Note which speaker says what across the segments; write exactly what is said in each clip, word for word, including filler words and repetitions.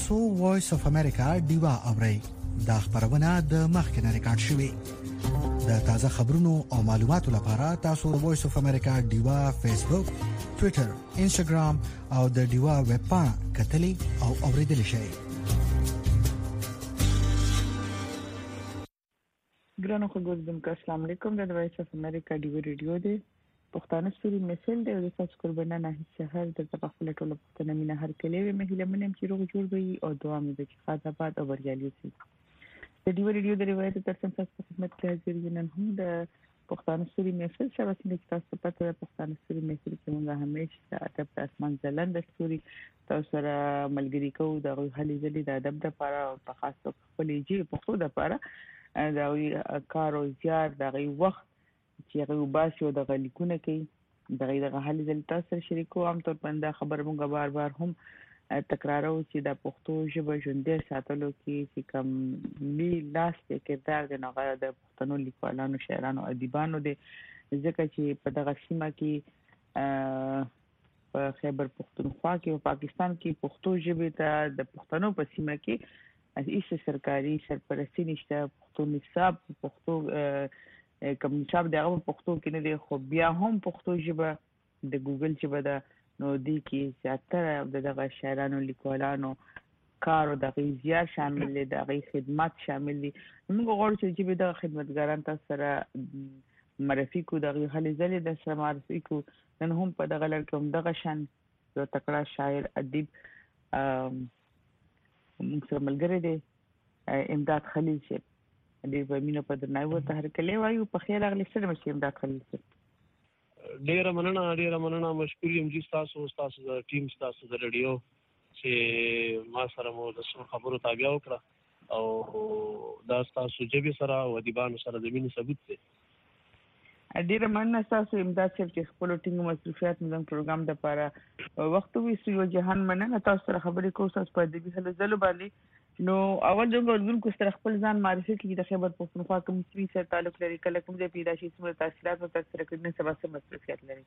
Speaker 1: تاسو وایس اف امریکا ډیوا اورئ. دا خبرونه د مخکنه ریکارډ شوې. د تازه خبرونو او معلوماتو لپاره تاسو وایس اف امریکا ډیوا فیسبوک، ټوئیټر، انسټاګرام او د ډیوا ویب پاڼه کتلې او اوریدل شئ.
Speaker 2: ګرانو خبرګون کا السلام علیکم. د وایس اف امریکا ډیوا ریډیو دی پښتانه سوري میسل دی او د تاسو قربانه نه شهر د خپل ټولو پښتنه مینه هر کله وي مهله منم چې روغ جوړ وي او دعا مې د خاطر آباد او بریالي شي. د ډیوا ریډیو د روایت ترڅنګ تاسو خدمت کې حاضر یم. هم د پښتانه سوري میسل سره چې تاسو پته د پښتانه سوري میسل کې موږ همیشه ادب د اسمان ځلند سوري تاسو سره ملګری کوو د هلي ځلې د ادب لپاره او په خاص توګه خپل جې پښتو لپاره دا کار او زیار دغه وخت چې هغه وباسي او د غلیکونه کوي دغه د هلي ځلې تاسو سره شریکو. هم تر پنده خبر موږ بار بار هم تکرارو چې د پښتو ژبه ژوندۍ ساتلو کې چې کوم ملي لاس کې کردار دی نو هغه د پښتنو لیکوالانو شاعرانو ادیبانو دی ځکه چې په دغه سیمه کې په خیبر پښتونخوا کې او پاکستان کې پښتو ژبه ته د پښتنو په سیمه کې هیڅ سرکاري سرپرستی نشته. پښتو نصاب پښتو کوم نصاب دغه پښتو کې نه دی خو بیا هم پښتو ژبه د ګوګل ژبه ده نو دی کې زیاتره دغه شاعرانو لیکوالانو کار او دغه زیار شامل دي دغه خدمات شامل دي. موږ غواړو چې به د خدمتګاران تاسو سره معرفي کو دغه هلي ځلې د سره معرفي کو نن هم په دغه لړ کې هم دغه شان یو تکړه شاعر ادیب موږ سره ملګری دی امداد خلیل صاحب. دې په مینه په درناوي ورته هر کله وایو په خیر اغلی سره مشه امداد خلیل صاحب.
Speaker 3: ډیره مننه ډیره مننه مشکور یم جی تاسو تاسو د ټیم تاسو د رادیو چې ما سره مو د خبرو تابع وکړه او دا تاسو جبي سره او ادیبانو سره د مینې ثبوت دی.
Speaker 2: ډیره مننه تاسو امداد صاحب چې خپل ټینګ مصروفیت مزم پروګرام د لپاره وخت وي سو جهان مننه تاسو سره خبرې کوو تاسو په دې هله زلو باندې. نو اول څنګه ورګون کو سره خپل ځان معرفي کړئ د خیبر پښتونخوا کوم څه سره تعلق لري کله کوم ځای پیدا شي سم تاثیرات او تاثیر کړي سبا سم مصروفیت لري.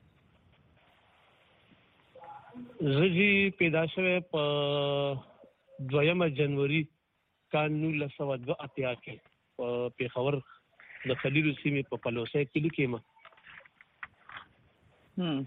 Speaker 3: زه پیدا شوه په دویمه جنوري کال نولس سوه دوه اتیا کې په پیښور د خلیل سیمې په پلوسه کې لیکم.
Speaker 2: هم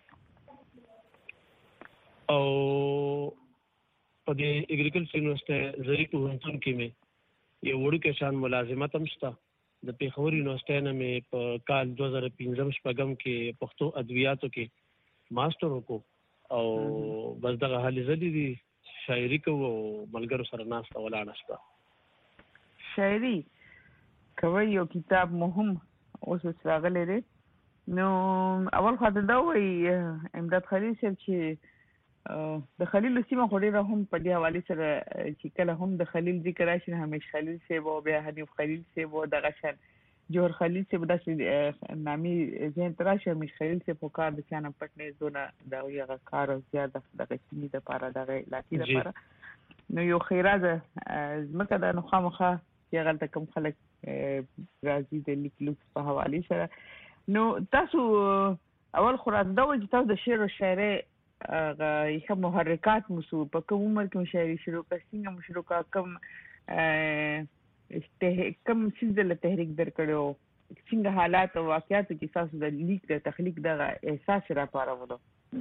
Speaker 3: او په د اګریکلچر یونیورسيټي زری پوهنتون کې مې یو وړوکی شان ملازمت هم شته. د پیښور یونیورسيټي نه مې په کال دوه زره پنځم شپږم کې پښتو ادبیاتو کې ماستر وکړو او بس دغه هلي ځلې دي شاعري کوو او ملګرو سره ناسته ولاړه شته.
Speaker 2: شاعري کوي یو کتاب مهم اوس راغلی دی. نو اول خاطر دا وایي امداد خلیل صاحب چې د خلیل سیمه خو ډېره هم په دې حواله سره چې کله هم د خلیل ذکر راشي همیش خلیل صاحب او بیا حنیف خلیل صاحب او دغه شان جوهر خلیل صاحب داسې نامي ذهن ته راشي همیش خلیل صاحب خو کار د چا نه پټ نه دونه د هغه کار او زیات دغه سیمې دپاره دغه علاقې دپاره نو یو خیره ده ځمکه ده نو خامخا چې هغلته کوم خلک راځي د لیک لوکس په حوالې سره. نو تاسو اول خو راته دا وایي چې تاسو د شعر او شاعرۍ هغه ښه محرکات مو څه په کوم عمر کې مو شاعري شروع کړه څنګه مو شروع کړه کوم کوم څیز له تحریک درکړو څنګه حالات او واقعیات چې تاسو د لیک د تخلیق دغه احساس را پارولو.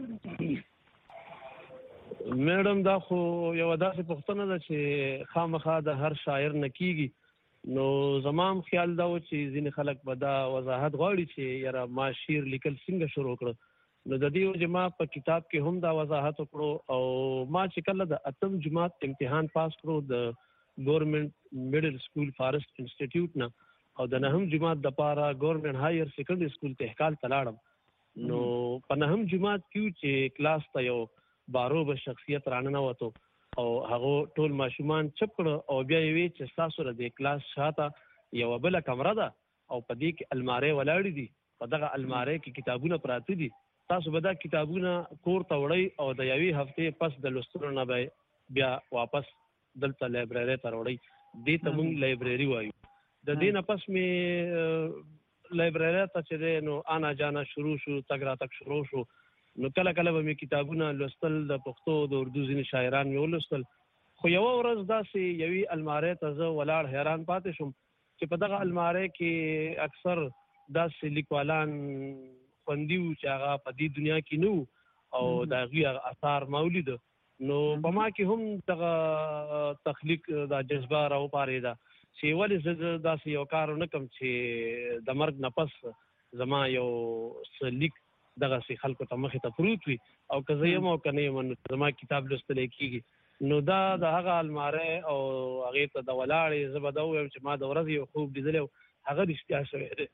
Speaker 3: میډم دا خو یو داسې پوښتنه ده چې خامخا د هر شاعر نه کیږي. نو زمام خیال دا و چې ځینې خلک به دا وضاحت غواړي چې یاره ما شعر لیکل څنګه شروع کړو. نو د دې وجه ما په کتاب کې هم دا وضاحت وکړو او ما چې کله د اتم جماعت امتحان پاس کړو د ګورنمنت میډل سکول فارسټ انسټیټیوټ نه او د نهم جماعت د پاره ګورنمنت هایر سیکنډري سکول تهکال ته لاړم. نو په نهم جماعت کې چې کلاس ته یو باروبه شخصیت راننه وته او هغه ټول ماشومان چپ کړ او بیا یې وی چې تاسو ر دې کلاس شاته یو بل کمره ده او په دې کې الماری ولاړې دي په دغه الماری کې کتابونه پراته دي تاسو به دا کتابونه کور ته وړئ او د یوې هفتې پس د لوستلو نه به بیا واپس دلته لایبرری ته وړئ. دې ته موږ لایبرری وایو. د دې نه پس مې لایبرری ته چې دی نو انا جانا شروع شو تګ راتګ شروع شو. نو کله کله به مې کتابونه لوستل د پښتو د اردو ځینې شاعران مې ولوستل خو یو ورځ داسې یوې المارۍ ته زه ولاړ حیران پاتې شوم چې په دغه المارۍ کې اکثر داسې لیکوالان خوندي وو چې هغه په دې دنیا کې نه وو او د هغوی اثار ما ولید نو په ما کې هم دغه تخلیق دا جذبه راوپارېده چې ولې زه داسې یو کار ونه کړم چې د مرګ نه پس زما یو څه لیک دغسې خلکو ته مخې ته پروت وي او که زه یم او که نه یم نو زما کتاب لوستلی کېږي نو دا د هغه المارۍ او هغې ته د ولاړې زه به دا ووایم چې ما د ورځې یو خوب لیدلی او هغه رښتیا شوی دی.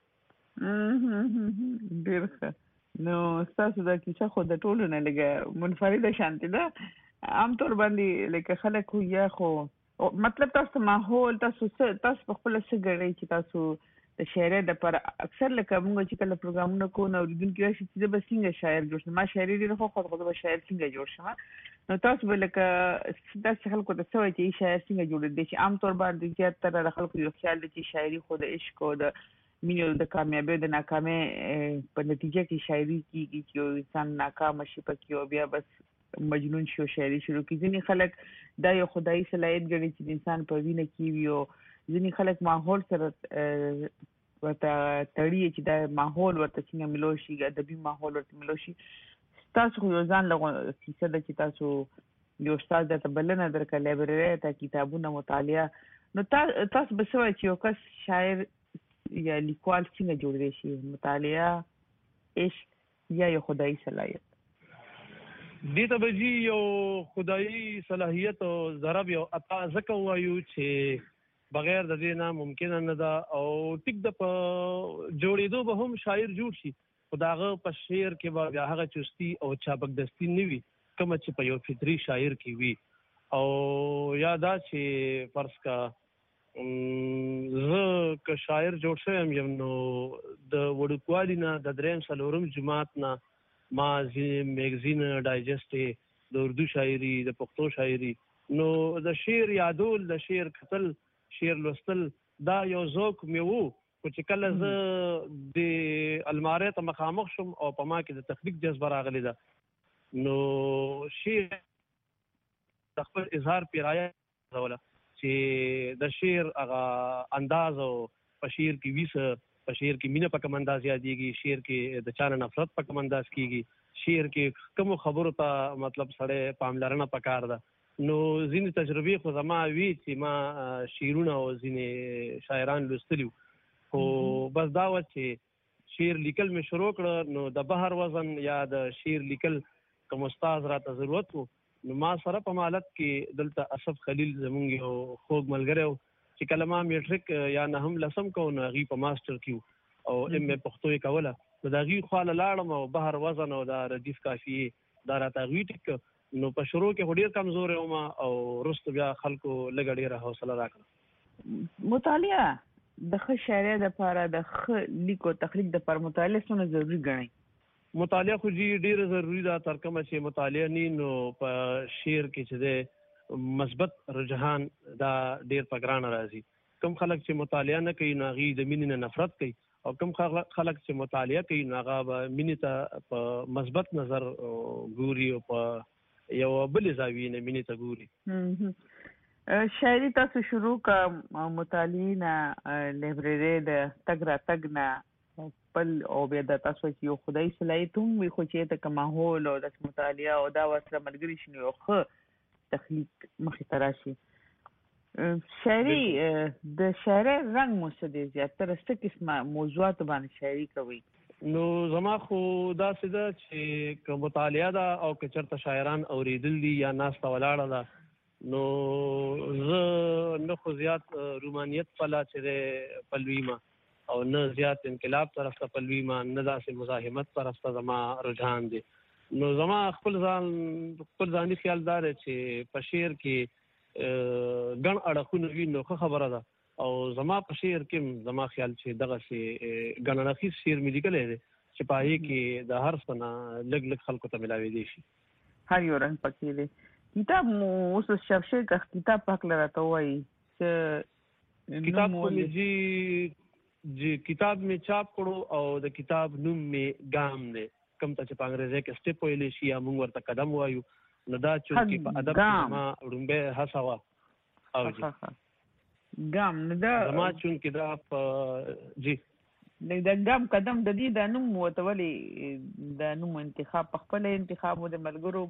Speaker 2: ډېر ښه. نو ستاسو دا کیسه خو د ټولو نه لږه منفرده شانتې ده. عام طور باندې لکه خلک یا خو مطلب تاسو ماحول تاسو تاسو په خپله څه ګڼئ چې تاسو د شاعرۍ دپاره اکثر لکه موږ چې کله پروګرامونه کوو نو اورېدونکي راشي چې زه به څنګه شاعر جوړ شم ما شاعري ډېره خوښه خو زه به شاعر څنګه جوړ شم نو تاسو به لکه داسې خلکو ته څه وایي چې شاعر څنګه جوړېدی چې عام طور باندې زیاتره د خلکو یو خیال دی چې شاعري خو د عشق او د مینې د کامیابۍ د ناکامۍ په نتیجه کې شاعري کېږي چې یو انسان ناکامه شي پکې او بیا بس مجنون شي او شاعري شروع کړي. ځینې خلک دا یو خدایي صلاحیت ګڼي چې د انسان په وینه کې وي او ځینې خلک ماحول سره ورته تړي چې دا ماحول ورته څنګه ملو شي ادبي ماحول ورته ملو شي. تاسو خو یو ځان له کیسه ده چې تاسو یو استاد درته بلنه درکړه لایبررۍ ته کتابونه مطالعه نو تاسو به څه وایئ چې یو کس شاعر یا لیکوال څنګه جوړیدی شي مطالعه عشق یا یو خدایي صلاحیت؟
Speaker 3: دې ته به جي یو خدایي صلاحیت او ضرب یو عطا ځکه ووایو چې بغیر د دې نه ممکنه نه ده او ټیک د په جوړېدو به هم شاعر جوړ شي خو د هغه په شعر کې به بیا هغه چستي او چابکدستي نه وي کومه چې په یو فطري شاعر کې وي او یا دا چې فرض کا زه که شاعر جوړ شوی یم نو د وړوکوالي نه د درېیم څلورم جماعت نه ما میګزین ډایجسټ د اردو شاعري د پښتو شاعري نو د شعر یادول د شعر کتل شعر لوستل دا یو ذوق مې وو خو چې کله زه د المارۍ ته مخامخ شوم او په ما کې د تخلیق جذبه راغلی ده نو شعر د خپل اظهار پیرایه کوله چې د شعر هغه انداز او په شعر کې ویسه په شعر کې مینه په کوم انداز یادېږي شعر کې د چا نه نفرت په کوم انداز کېږي شعر کې کومو خبرو ته مطلب سړی پاملرنه پکار ده نو ځینې تجربې خو زما وي چې ما شعرونه او ځینې شاعران لوستلي خو بس دا وه چې شعر لیکل مې شروع کړه نو د بحر وزن یا د شعر لیکل کوم استاد راته ضرورت و نو ما سره په مالت کې دلته اسف خلیل زمونږ یو خوږ ملګری و چې کله ما میټریک یا نهم لسم کوو نو هغوی په ماسټر کې او ام ای پښتو یې کوله نو د هغوی خواله لاړم او بحر وزن او دا ردیف کافیې دا راته هغوی ټیک نو په شروع کې خو ډېر کمزوری وم او وروسته بیا خلکو لږه ډېره حوصله راکړه.
Speaker 2: مطالعه د ښه شاعرۍ دپاره د ښه لیک او تخلیق دپاره مطالعه څومره ضروري ګڼئ؟
Speaker 3: مطالعه خو جي ډېره ضروري ده تر کومه چې مطالعه نی نو په شعر کې چې دی مثبت رجحان دا ډېر په ګرانه راځي. کوم خلک چې مطالعه نه کوي نو هغوی د مینې نه نفرت کوي او کوم خلک چې مطالعه کوي نو هغه به مینې ته په مثبت نظر ګوري او په یو بلې زاویې نه مینې ته ګوري.
Speaker 2: شاعري تاسو شروع که مطالعې نه لایبررۍ د تګ راتګ نه خپل او بیا د تاسو چې یو خدایي صلاحیت هم وي خو چې ته که ماحول او داسې مطالعه او دا ورسره ملګري شي نو یو ښه تخلیق مخې ته راشي. شاعري د شاعرۍ رنګ مو څه دی زیاتره څه قسمه موضوعاتو باندې شاعري کوئ؟
Speaker 3: نو زما خو داسې ده چې که مطالعه ده او که چېرته شاعران اورېدل دي یا ناسته ولاړه ده نو زه نه خو زیات رومانیت پله چې دی پلوي ما او نه زیات انقلاب طرف ته پلوي ما نه داسې مزاحمت طرف ته زما رجحان دی. نو زما خپل ځان خپل ځاني خیال دا دی چې په شعر کې ګڼ اړخونه وي نو ښه خبره ده او زما په شعر کې زما خیال چې دغسې ګڼ اړخیز شعر مې لیکلی دی چې په هغې کې د هر څه نه لږ لږ خلکو ته میلاوېدی شي.
Speaker 2: هر یو رنګ پکې دی. کتاب مو اوس چاپ شوی که کتاب په هکله راته ووایي چې
Speaker 3: کتاب خو مې جي جي کتاب مې چاپ کړو او د کتاب نوم مې ګام دی کوم ته چې په انګریزۍ کې سټیپ ویلی شي یا موږ ورته قدم وایو نو دا چې په ادب کې ما وړاندې هڅه وا او جی
Speaker 2: ګام نو دا
Speaker 3: ما چې دا په جی
Speaker 2: د ګام قدم د دې د نوم وتولې د نوم انتخاب په خپل انتخاب د ملګرو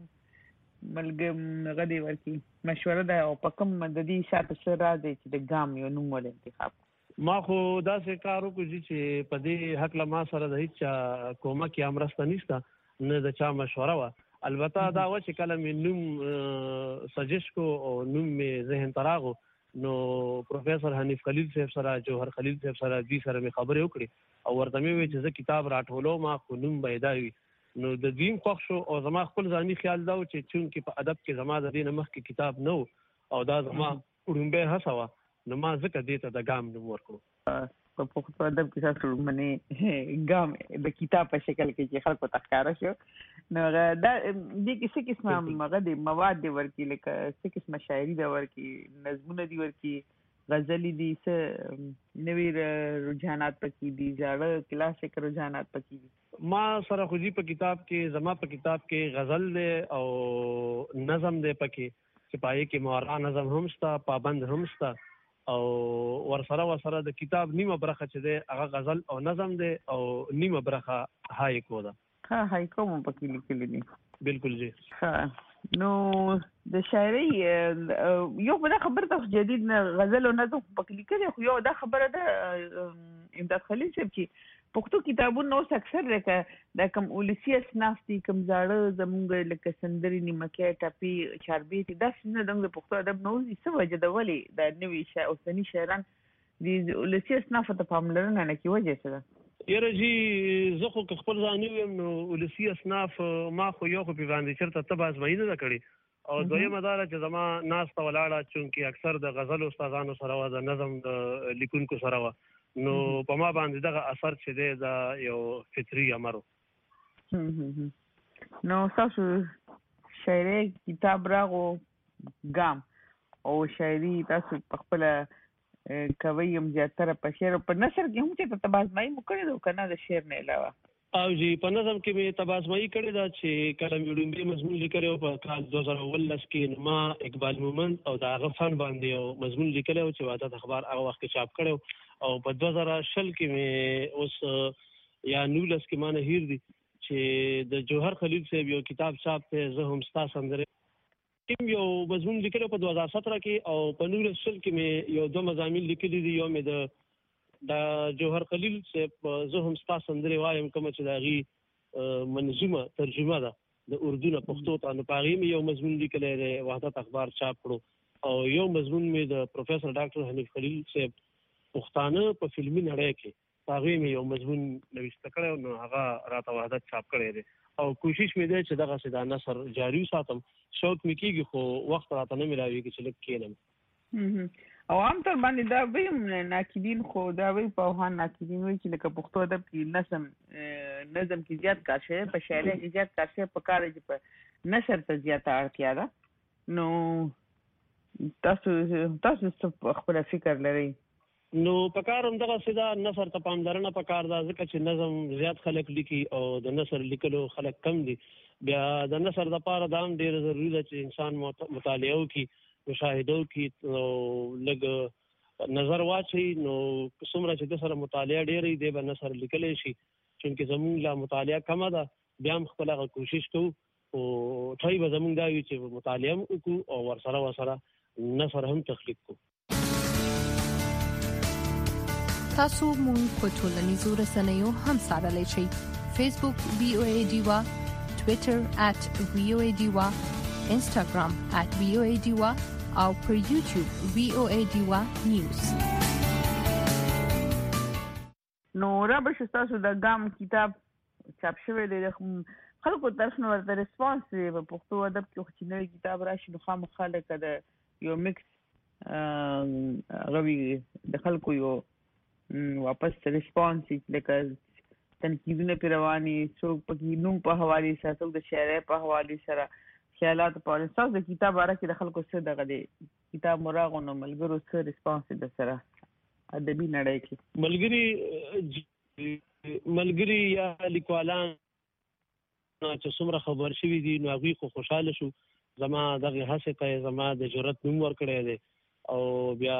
Speaker 2: ملګم غدي ورکی مشوره ده او په کوم د دې شاته سره راځي چې د ګام یو نوم ول انتخاب
Speaker 3: ما خو داسې کار وکړو چې په دې حق له ما سره د هیڅ کومک یا مرسته نشته نه د چا مشوره وه. البته دا و چې کله مې نوم سجیش کو او نوم مې ذهن ته راغو نو پروفیسر حنیف خلیل صاحب سره جوهر خلیل صاحب سره دوی سره مې خبرې وکړې او ورته مې وویل چې زه کتاب راټولوم خو نوم به یې دا وي. نو د دویم خوښ شو او زما خپل ځاني خیال دا و چې چونکې په ادب کې زما د دې نه مخکې کتاب نه و او دا زما وړومبۍ هڅه وه نو ما ځکه دې ته د ګام نوم ورکړو.
Speaker 2: په پښتو ادب کې تاسو منې ګام د کتاب په شکل کې چې خلکو ته ښکاره شو نو دا دې کې څه قسمه هغه د مواد دی ورکي لکه څه قسمه شاعري دی ورکي نظمونه دی ورکي غزلې دي څه نوي رجحانات پکې دي زاړه کلاسیک رجحانات پکې دي.
Speaker 3: ما سره خو په کتاب کې زما په کتاب کې غزل دی او نظم دی پکې چې پای کې مورا نظم هم شته پابند هم شته او ورسره ورسره د کتاب نیمه برخه چې دی هغه غزل او نظم دی او نیمه برخه هایکو ده.
Speaker 2: ها هایکو مو پکې لیکلي دي.
Speaker 3: بالکل جی.
Speaker 2: ها نو د شاعري یو بل خبر ته جدید غزل او نظم پکې لیکلي خو یو دا خبره ده امداد خلیل صاحب چې پښتو کتابونه اوس اکثر لکه د کوم ولسی اسناف دي کوم زاړه زمونږ لکه سندري نیمکې ټاپي چاربیتي دا څنګه د پښتو ادب نو څه وجه د ولي د نوي شاعر اوسنی شاعران د ولسی اسناف ته پاملرنه نه کی وجه څه ده؟
Speaker 3: یره جی زه خو خپل ځاني ویم نو ولسی اسناف ما خو یو خو په باندې چرته تباز مې نه کړی او دویمه دا چې زما ناس ته ولاړه چونکی اکثر د غزل استادانو سره و د نظم د لیکونکو سره و نو په ما باندې دغه اثر چې دی دا یو فطري امر
Speaker 2: نو تاسو شاعري کتاب راغو ګام او شاعري تاسو په خپل کوي هم زیاتره په شعر په نثر کې هم چې تبازمایي مو کړی ده کنه د شعر نه علاوه
Speaker 3: او جی په نظم کې مې تبازمایي کړې ده چې کله مې وړومبی مضمون لیکلی و په کال دوه زره اوولس کې ما اقبال مومند او د هغه فن باندې یو مضمون لیکلی و چې وحدت اخبار هغه وخت کې چاپ کړی او په دوه زره شل کې مې اوس یا نولس کې ما نه هیر دي چې د جوهر خلیل صاحب یو کتاب چاپ دی زه هم ستا سندرې کوم یو مضمون لیکلی په دوه زره ستره کې او په نولس شل کې مې یو دوه مضامین لیکلي دي. یو مې د د جوهر خلیل صاحب زه هم ستا سندرې وایم کومه چې د هغې منظومه ترجمه ده د اردو نه پښتو ته نو په هغې مې یو مضمون لیکلی دی وحدت اخبار چاپ کړو او یو مضمون مې د پروفیسر ډاکټر حنیف خلیل صاحب پښتانه په فلمي نړۍ کې په هغې مې یو مضمون نویسته کړی نو هغه راته وحدت چاپ کړی دی او کوشش مې دی چې دغسې دا نثر جاري وساتم. شوق مې کېږي خو وخت راته نه میلاویږي چې لږ کښېنم
Speaker 2: او عام طور باندې دا ویم ناقدین خو دا وی په وهان ناقدین وی چې لکه پښتو ادب کې نظم نظم کې زیات کار شوی په شاعري کې زیات کار شوی په کار چې په نثر ته زیاته اړتیا ده نو تاسو تاسو څه خپل فکر لرئ؟
Speaker 3: نو په کار هم دغسې دا نثر ته پاملرنه په کار ده ځکه چې نظم زیات خلک لیکي او د نثر لیکلو خلک کم دي. بیا د نثر دپاره دا هم ډېره ضروري ده چې انسان مطالعه وکړي مشاهده وکړي نو لږ نظر واچوي نو څومره چې د سره مطالعه ډېره دی به نثر لیکلی شي چونکې زموږ لا مطالعه کمه ده بیا هم خپل هغه کوشش کوو خو ټای به زموږ دا وي چې مطالعه هم وکړو او ورسره ورسره نثر هم تخلیق کړو.
Speaker 4: تاسو مونږ په ټولنیزو رسنیو هم څارلی شئ. فیسبوک وی او ای ډیوا، ټویټر ات وی او ای ډیوا، انسټاګرام ات وی او ای ډیوا او پر یوټیوب وی او ای ډیوا نیوز.
Speaker 2: نو رابش تاسو د ګام کتاب چاپ شوی دی خلکو طرف نه ورته ریسپانس دی په پښتو ادب کې چې نوی کتاب راشي نو خامخا لکه د یو مکس غوي د خلکو یو واپس ریسپانس لکه تنقیدونه پرې رواني څوک پکې نوم په حوالې سره څوک د شاعرۍ په حوالې سره خیالات په حوالې ستاسو د کتاب باره کې د خلکو څه دغه دی کتاب مو راغو نو ملګرو څه ریسپانس دی در سره ادبي نړۍ کې
Speaker 3: ملګري ملګري یا لیکوالان چې څومره خبر شوي دي نو هغوی خو خوشحاله شو زما دغه هڅه ته زما د جرأت نوم ورکړی دی او بیا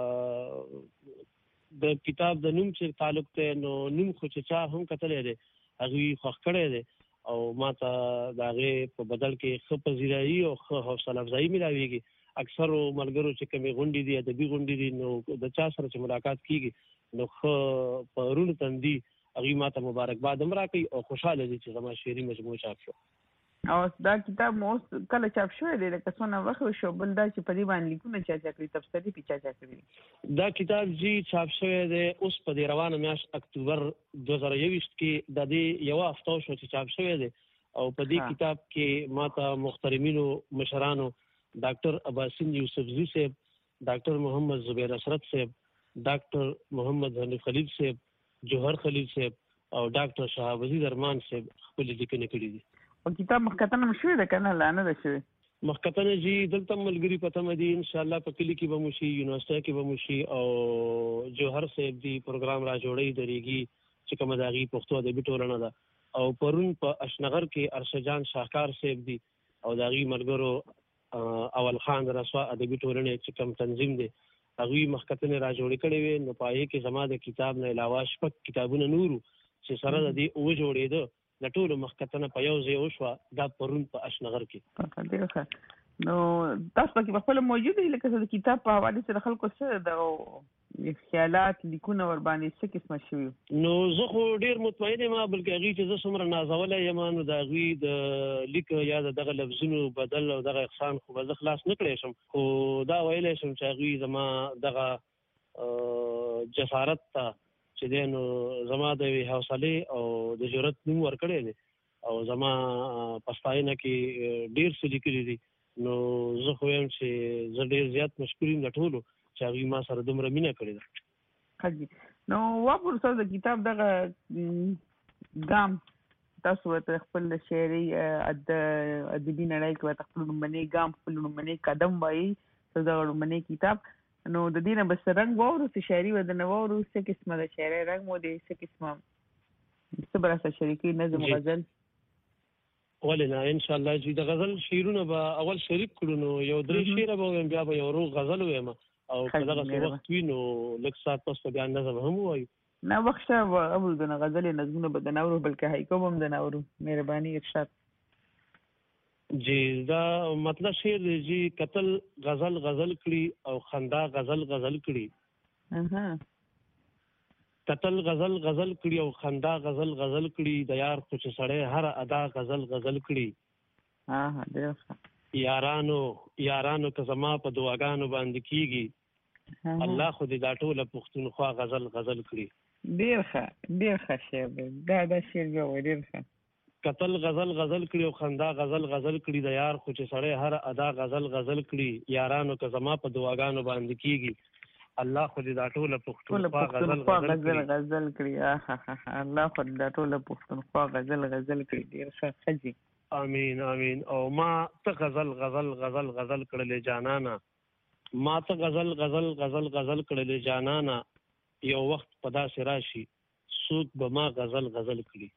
Speaker 3: د کتاب د نوم چې تعلق ته نو نوم خو چې چا هم کتلې دی هغه خوښ کړی دی او ما ته د هغې په بدل کې ښه پذیرایي او ښه حوصله افزایي ملاویږي. اکثرو ملګرو چې کومې غونډې دي ادبي غونډې دي نو د چا سره چې ملاقات کیږي نو ښه په روڼ تندي هغوی ما ته مبارکباد هم راکوي او خوشحاله دي چې زما شعري مجموعه چاپ شو.
Speaker 2: او دا کتاب مو اوس کله چاپ شوی دی لکه څونه وخت وشو؟ بل دا چې په دې باندې لیکونه چا چا کړي تبصرې پې چا چا کړي؟
Speaker 3: دا کتاب جی چاپ شوی دی اوس په دې روانه میاشت اکتوبر دوه زره یوویشت کې د دې یوه هفته وشو چې چاپ شوی دی او په دې کتاب کې ما ته محترمینو مشرانو ډاکټر عباسین یوسفزي صاحب، ډاکټر محمد زبیر اسرت صاحب، ډاکټر محمد حنیف خلیل صاحب، جوهر خلیل صاحب او ډاکټر شهاب عزیز ارمان صاحب خپل لیکنې کړي دي.
Speaker 2: او کتاب مخکتنه هم شوی ده که نه؟ لا نه ده شوی
Speaker 3: مخکتنه جی دلته ملګري په تمه دي انشاءالله په کلي کې به مو شي، یونیورسټۍ کې به مو شي او جوهر صاحب دی پروګرام را جوړوي د ریګي چې کومه د هغې پښتو ادبي ټولنه ده او پرون په اشنغر کې ارشدجان شاهکار صاحب دی او د هغې ملګرو اول خان د رسوا ادبي ټولنې چې کوم تنظیم دی هغوی مخکتنې را جوړې کړې وې نو په هغې کې زما د کتاب نه علاوه شپږ کتابونه نورو چې سره د دې اووه جوړېده د ټولو مخکتنه په یو ځای وشوه دا پرون په اشنغر کې.
Speaker 2: ډېر ښه. نو تاسو پکې په خپله موجود یې لکه د کتاب په حوالې سره خلکو څه د خیالات لیکونه ورباندې څه قسمه شوي؟
Speaker 3: نو زه خو ډېر مطمئن یم بلکې هغوی چې زه څومره نازولی یم نو د هغوی د لیک یا د دغه لفظونو بدل او دغه اقسام خو به زه خلاص نه کړی شم، خو دا ویلی شم چې هغوی زما دغه جسارت ته چې دی نو زما د یوې حوصلې او د جرأت نوم ورکړی دی او زما په ستاینه کې ډېر څه لیکلي دي نو زه خو یم چې زه ډېر زیات مشکور یم د ټولو چې هغوی ما سره دومره مینه کړې ده.
Speaker 2: ښه جي. نو واپور تاسو د کتاب دغه ګام تاسو ورته خپل د شعري ادبي نړۍ کې ورته خپل لومړنی ګام خپل لومړنی قدم وایي تاسو دغه لومړنی کتاب نو د دې نه بس رنګ واورو چې شاعري به درنه واورو څه قسمه د شاعرۍ رنګ مو دی څه قسمه څه به راسره شریکوي نظم غزل؟
Speaker 3: ولې نه انشاءالله جی د غزل شعرونه به اول شریک کړو نو یو درې شعره به ویم بیا به یو روغ غزل ویم او په دغسې وخت وي نو لږ ساعت پس به بیا نظم هم ووایو.
Speaker 2: نه وخت شته اول د نه غزل نظمونه به درنه اورو بلکې هایکو به هم درنه اورو. مهرباني ارشاد.
Speaker 3: جی دا مطلب شعر دی جی قتل غزل غزل کړي او خندا غزل غزل کړي. قتل غزل غزل کړي او خندا غزل غزل کړي د یار خو چې سړی هر ادا غزل غزل کړي. یارانو یارانو که زما په دعاګانو باندې کیږي الله خو دې دا ټوله پښتونخوا غزل غزل کړي.
Speaker 2: ډېر ښه ډېر ښه شعر دی دا دا شعر بیا وایي ډېر ښه.
Speaker 3: قتل غزل غزل کړي او خندا غزل غزل کړي د یار خو چې سړی هر ادا غزل غزل کړي. یارانو که زما په دعاګانو باندې کیږي الله خو دې دا ټوله پښتونخوا غزل
Speaker 2: غزل غزل کړي. الله خو دې دا ټوله پښتونخوا غزل غزل کړي. ډېر ښه ښه جي.
Speaker 3: امین امین. او ما ته غزل غزل غزل غزل کړلې جانانا ما ته غزل غزل غزل غزل کړلې جانانا یو وخت په داسې راشي څوک به ما غزل غزل کړي.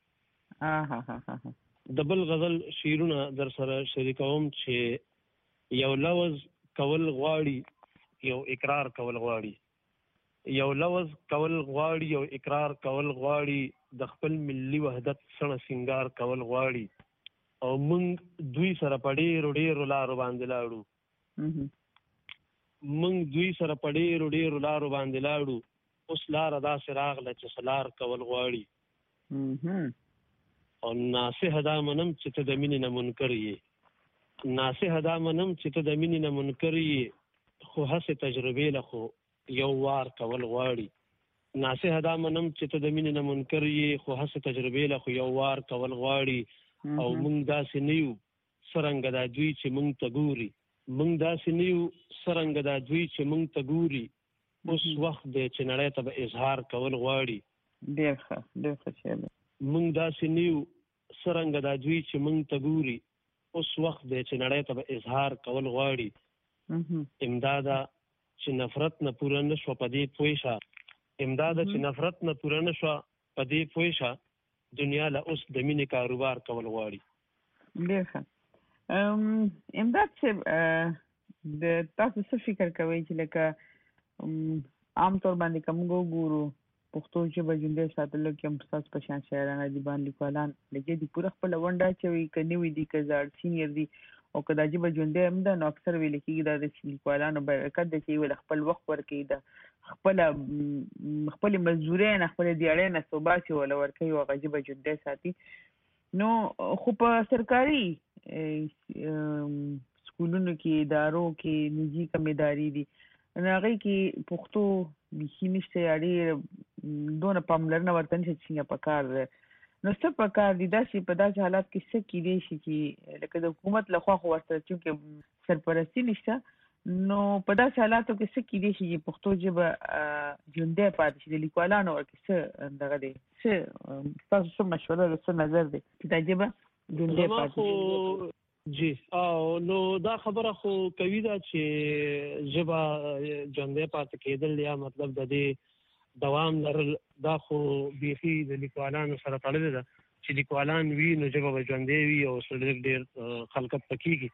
Speaker 3: د بل غزل شعرونه در سره شریکوم چې یو لوز کول غواړي یو اقرار کول غواړي یو لوز کول غواړي یو اقرار کول غواړي د خپل ملي وحدت سره سنگار کول غواړي او موږ دوی سره په ډېرو ډېرو لارو باندې لاړو موږ دوی سره په ډېرو ډېرو لارو باندې لاړو اوس لاره داسې راغله چې سلار کول غواړي او ناصحه دا منم چې ته د مینې نه منکر یې ناصحه دا منم چې ته د مینې نه منکر یې خو هسې تجربې له خو یو وار کول غواړي ناصحه دا منم چې ته د مینې نه منکر یې خو هسې تجربې له خو یو وار کول غواړي او موږ داسې نه یو څرنګه دا دوی چې موږ ته ګوري موږ داسې نه یو څرنګه دا دوی چې موږ ته ګوري اوس وخت دی چې نړۍ ته به اظهار کول غواړي.
Speaker 2: ډېر ښه ډېر ښه شعر دی.
Speaker 3: موږ داسې نه یو څرنګه دا دوی چې موږ ته ګوري اوس وخت دی چې نړۍ ته به اظهار کول غواړي. امداده چې نفرت نه پوره نه شوه په دې پوه شه امداده چې نفرت نه پوره نه شوه په دې پوه شه دنیا له اوس د مینې کاروبار کول غواړي.
Speaker 2: ډېر ښه. امداد صاحب د تاسو څه فکر کوئ چې لکه عام طور باندې کوم وګورو پښتو ژبه ژوندۍ ساتلو کې هم ستاسو په شان شاعران ادیبان لیکوالان لګي دي پوره خپله ونډه اچوي که نوي دي که زاړه سینیر دي او که دا ژبه ژوندۍ هم ده نو اکثر ویل کېږي دا د لیکوالانو برکت دی چې ول خپل وخت ورکوي د خپله خپلې مزدورۍ نه خپلې دیاړۍ نه څو باسي وله ورکوي او هغه ژبه ژوندۍ ساتي. نو خو په سرکاري سکولونو کې ادارو کې نجي کوم ادارې دي نو هغې کې پښتو بیخي نشته یا ډېر دونه پاملرنه ورته نشته چې څنګه پکار ده. نو څه پکار دي داسې په داسې حالات کې څه کیدی شي چې لکه د حکومت لخوا خو ورسره چونکې سرپرستي نشته نو په داسې حالاتو کې څه کیدی شي چې پښتو ژبه ژوندۍ پاتې شي د لیکوالانو ورکې څه دغه دی څه ستاسو څه مشوره ده څه نظر دی چې دا ژبه ژوندۍ پاتې شي؟
Speaker 3: جی او نو دا خبره خو کوي دا چې ژبه ژوندۍ پاتې کېدل یا مطلب د دې دوام لرل دا خو بیخي د لیکوالانو سره تړلې ده چې لیکوالان وي نو ژبه به ژوندۍ وي او سره ډېر خلقت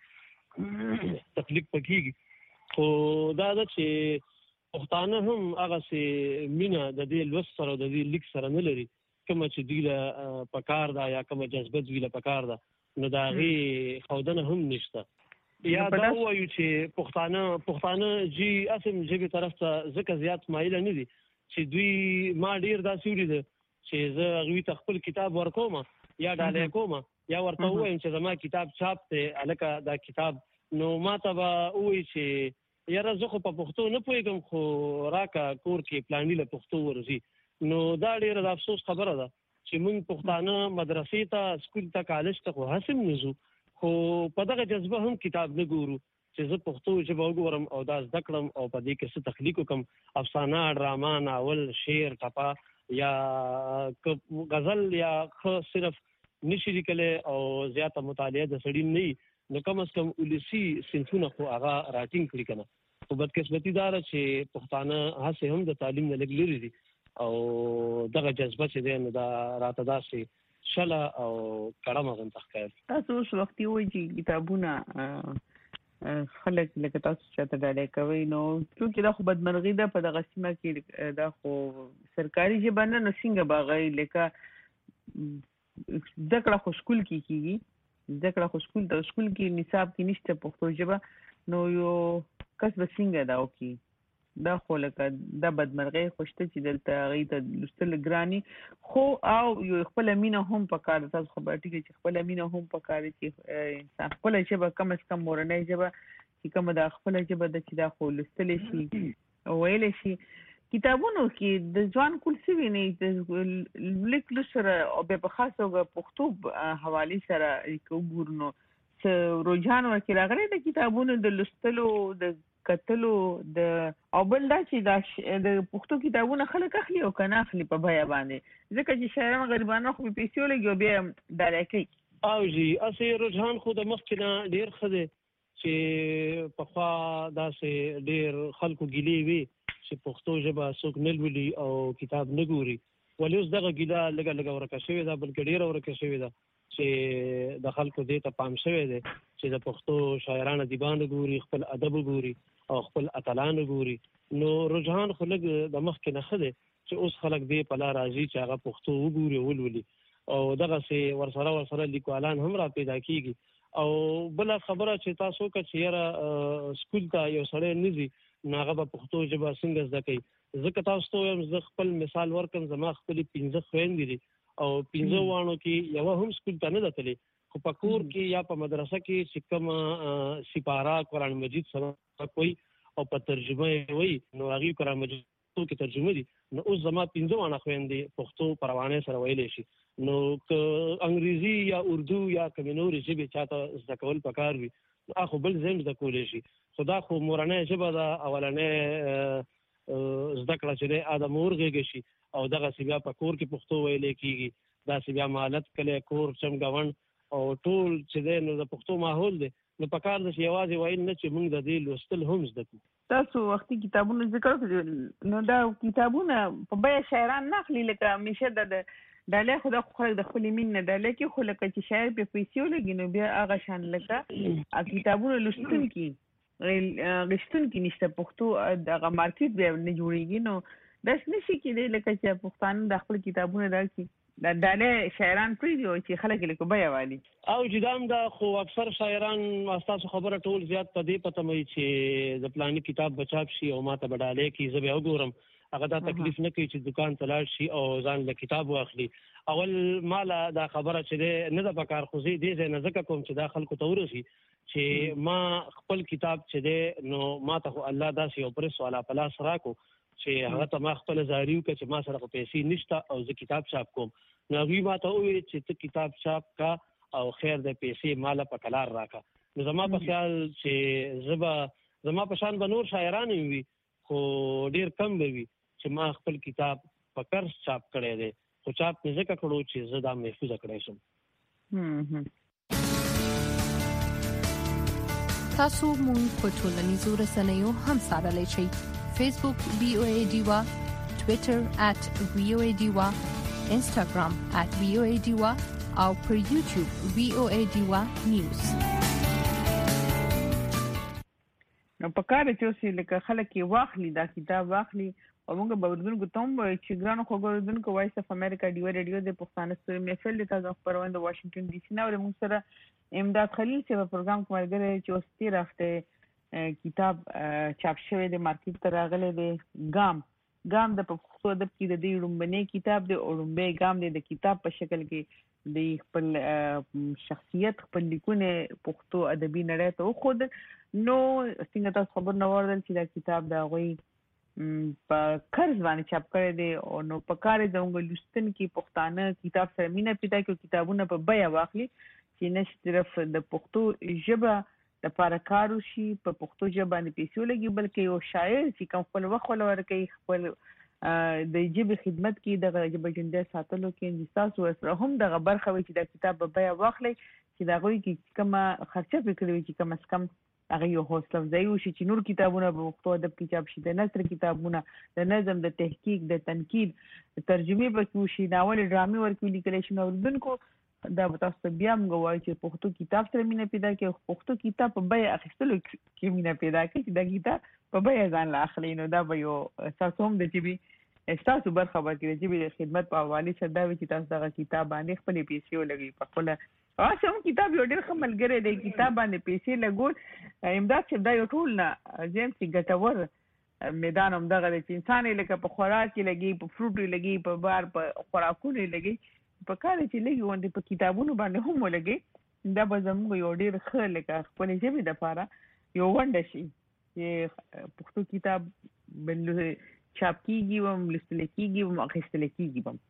Speaker 3: پکېږي تخلیق پکېږي خو دا ده چې پښتانه هم هغسې مینه د دې لوست سره او د دې لیک سره نه لري کومه چې دوی له پکار ده یا کومه جذبه دوی له پکار ده نو د هغې ښودنه هم نشته. یا دا ووایو چې پښتانه پښتانه جي اسم ژبې طرف ته ځکه زیات مایله نه دي چې دوی ما ډېر داسې ولیده چې زه هغوی ته خپل کتاب ورکوم یا ډالۍ کوم یا ورته ووایم چې زما کتاب چاپ دی هلکه دا کتاب نو ما ته به ووایي چې یاره زه خو په پښتو نه پوهېږم خو راکه کور کې پلاني له پښتو ورځي. نو دا ډېره د افسوس خبره ده چې موږ پښتانه مدرسې ته سکول ته کالج ته خو هسې هم نه ځو خو په دغه جذبه هم کتاب نه ګورو چې زه پښتو ژبه وګورم او دا زده کړم او په دې کې څه تخلیق وکړم افسانه ډرامه ناول شعر ټپه یا غزل یا ښه صرف نشي لیکلی او زیاته مطالعه د سړي نه وي نو کم از کم ولسي صنفونه خو هغه راټینګ کړي که نه. خو بدقسمتي دا ده چې پښتانه هسې هم د تعلیم نه لږ لرې دي او دغه جذبه چې دی نو دا راته داسې شله او کړمه غونته ښکاري.
Speaker 2: تاسو اوس وختي وایي چې کتابونه خلک لکه تاسو چاته ډالۍ کوئ نو چونکې دا خو بدمرغي ده په دغه سیمه کې دا خو سرکاري ژبه نه نو څنګه به هغه لکه زده کړه خو سکول کې کېږي زده کړه خو سکول ته سکول کې نصاب کې نشته پښتو ژبه نو یو کس به څنګه دا وکړي دا خو لکه دا بدمرغۍ خو شته چې دلته هغې ته لوستل ګراني خو او یو خپله مینه هم پکار ده. تاسو خبره ټیکه چې خپله مینه هم پکار ده چې انسان خپله ژبه کم از کم مورنۍ ژبه چې کومه دا خپله ژبه ده چې دا خو لوستلی شي ویلی شي. کتابونو کې د ځوان کول څه وینئ د لیک لوست سره او بیا په خاص توګه پښتو حوالې سره که وګورو نو څه رجحان ورکې راغلی د کتابونو د لوستلو د کتلو د او بل دا چې دا د پښتو کتابونه خلک اخلي او که نه اخلي په بیه باندې ځکه چې شاعران غریبانه خو په پیسې ولګي او بیا یې ډالۍ کوي.
Speaker 3: او جي هسې رجحان خو د مخکې نه ډېر ښه دی چې پخوا داسې ډېر خلکو ګیلې وي چې پښتو ژبه څوک نه لولي او کتاب نه ګوري ولې اوس دغه ګیله لږه لږه ورکه شوې ده بلکې ډېره ورکه شوې ده چې د خلکو دې ته پام شوی دی چې د پښتو شاعران ادیبان ګوري خپل ادب ګوري او خپل اتلان ګوري نو رجحان خو لږ د مخکې نه ښه دی چې اوس خلک دې په لار راځي چې هغه پښتو وګوري او ولولي او دغسې ورسره ورسره لیکوالان هم را پیدا کېږي او بله خبره چې تاسو وکړه چې یاره سکول ته یو سړی نه ځي نو هغه به پښتو ژبه څنګه زده کوي. ځکه تاسو ته وایم زه خپل مثال ورکړم زما خپلې پنځه خویندې دي او پنځه واڼو کې یوه هم سکول ته نه ده تللې خو په کور کې یا په مدرسه کې چې کومه سپاره قرآن مجید سبق وایي او په ترجمه یې وایي نو هغې قرآن مجید کې ترجمه دي نو اوس زما پنځه واڼه خویندې پښتو په روانۍ سره ویلی شي. نو که انګریزي یا اردو یا کومې نورې ژبې چاته زده کول پکار وي نو هغه خو بل ځای هم زده کولی شي خو دا خو مورنۍ ژبه ده اولنۍ زده کړه چې دی ا د مور غېږه شي او دغسې بیا په کور کې پښتو ویلی کېږي داسې بیا مالت کلی کور چمګاونډ او ټول چې دی نو د پښتو ماحول دی نو پکار ده چې یوازې ویل نه چې موږ د دې لوستل هم زده کړو.
Speaker 2: تاسو وختي کتابونه ذکر کړل نو دا کتابونه په بیه شاعران نه اخلي لکه همیشه د ډالۍ خو د خلک د خپل مين نه ډالۍ کې خو لکه چې شاعر په پیسې لګي نو بیا هغه شان لکه کتابونه لوستل کی غشتون کې نشته پښتو دغه مارکیټ بیا نه جوړیږي نو داس نشي کېدی لکه چې پښتانه د خپل کتابونه راکړي دا ډالۍ شاعران پریدي او چې خلک لیکو بیا والی
Speaker 3: او جدام دا خو اکثر شاعران واسطه خبره ټول زیات په دې پته مې چې د پلاني کتاب بچاپ شي او ماته بدالې کې زه به وګورم هغه دا تکلیف نه کوي چې دکان ته لاړ شي او ځان له کتاب واخلي اول مالا دا خبره چې نه د پکار خو زی دې نه ځکه کوم چې دا خلکو ته ورسي چې ما خپل کتاب چې دی نو ما ته الله داسې یو پرس والا پلاس راکو چې هغه ته ما خپل زاریو کې چې ما سره پیسې نشته او زه کتاب چاپ کوم نو وی ما ته وی چې ته کتاب چاپ کا او خیر د پیسې مال په کلار راکا نو زما په خیال چې زبا زما په شان بنور شاعران وي خو ډیر کم وي چې ما خپل کتاب په قرض چاپ کړی دی خو چاپ نه ځکه کړو چې زه دا محفوظ کړی شم.
Speaker 4: تاسو مونږ په ټولنیزو رسنیو هم سره شئ. فیسبوک وی او ای ډیوا، ټوئیټر ات وی او ای ډیوا، انسټاګرام ات وی او ای ډیوا او پر یوټیوب وی او ای ډیوا نیوز.
Speaker 2: نو په کار چې اوسې لکه خلک یې واخلي دا کتاب واخلي او موږ به اردن کو تم چې ګرانو خو اردن کو وایس اف امریکا ډیو ریډیو د پښتانه ستوري محفل د تاسو خبرونه د واشنگټن ډي سي نه ور موږ سره امداد خلیل چې په پروګرام کې ملګری چې اوستي راخته کتاب چاپ شوی د مارکیټ ته راغلی دی ګام ګام د پښتو ادب کې د دې لومبني کتاب د اورمبه ګام د کتاب په شکل کې د خپل شخصیت خپل لیکونه پښتو ادبي نړۍ ته خود نو څنګه تاسو خبر نه وردل چې دا کتاب دا غوي په قرض باندې چاپ کړی دی او نو په کار زموږ لوستن کې پښتانه کتاب سره مینه پیدا کوي کتابونه په بیا واخلي چې نشه طرف د پښتو ژبه د پارکارو شي په پښتو ژبه باندې پیسې لګي بلکې یو شاعر چې کوم خپل وخت ولور کوي خپل د ژبې خدمت کې د ژبې ژوندۍ ساتلو کې تاسو سره هم د برخه وي چې د کتاب په بیا واخلي چې دا غوي کې کومه خرچه وکړي چې کم از کم هغه یو حوصله افزایي وشي چې نور کتابونه په پښتو ادب کې چاپ شي د نثر کتابونه د نظم د تحقیق د تنقید ترجمه به وشي ناول ډرامې ورکوي لیکل شي نو اردوونکو دا تاسو بیا موږ وایو چې پښتو کتاب سره مینه پیدا کوي پښتو کتاب په بیا اخیستلو کې مینه پیدا کوي چې دا کتاب په بیا ځان لا اخلي نو دا به یو تاسو هم د چې تاسو برخه ورکړي چې د خدمت په حواله سره دا چې تاسو دغه کتاب باندې خپل پیسې ولګي په خپل اوسه هم کتاب یو ډېر ښه ملګری دی کتاب باندې پیسې لګول امداد چې دا یو ټول نه جیم چې ګټور میدان هم دغه چې انسان یې لکه په خوراک کې لګي په فروټ یې لګي په بار په خوراکونو یې لګي په کار چې لګي ونده په کتابونو باندې هم ولګي دا به زموږ یو ډېر ښه لکه خپل ژبې دپاره یو ونډه شي چې پښتو کتاب بل چاپ کیږي هم لوستل کیږي هم اخیستل کیږي هم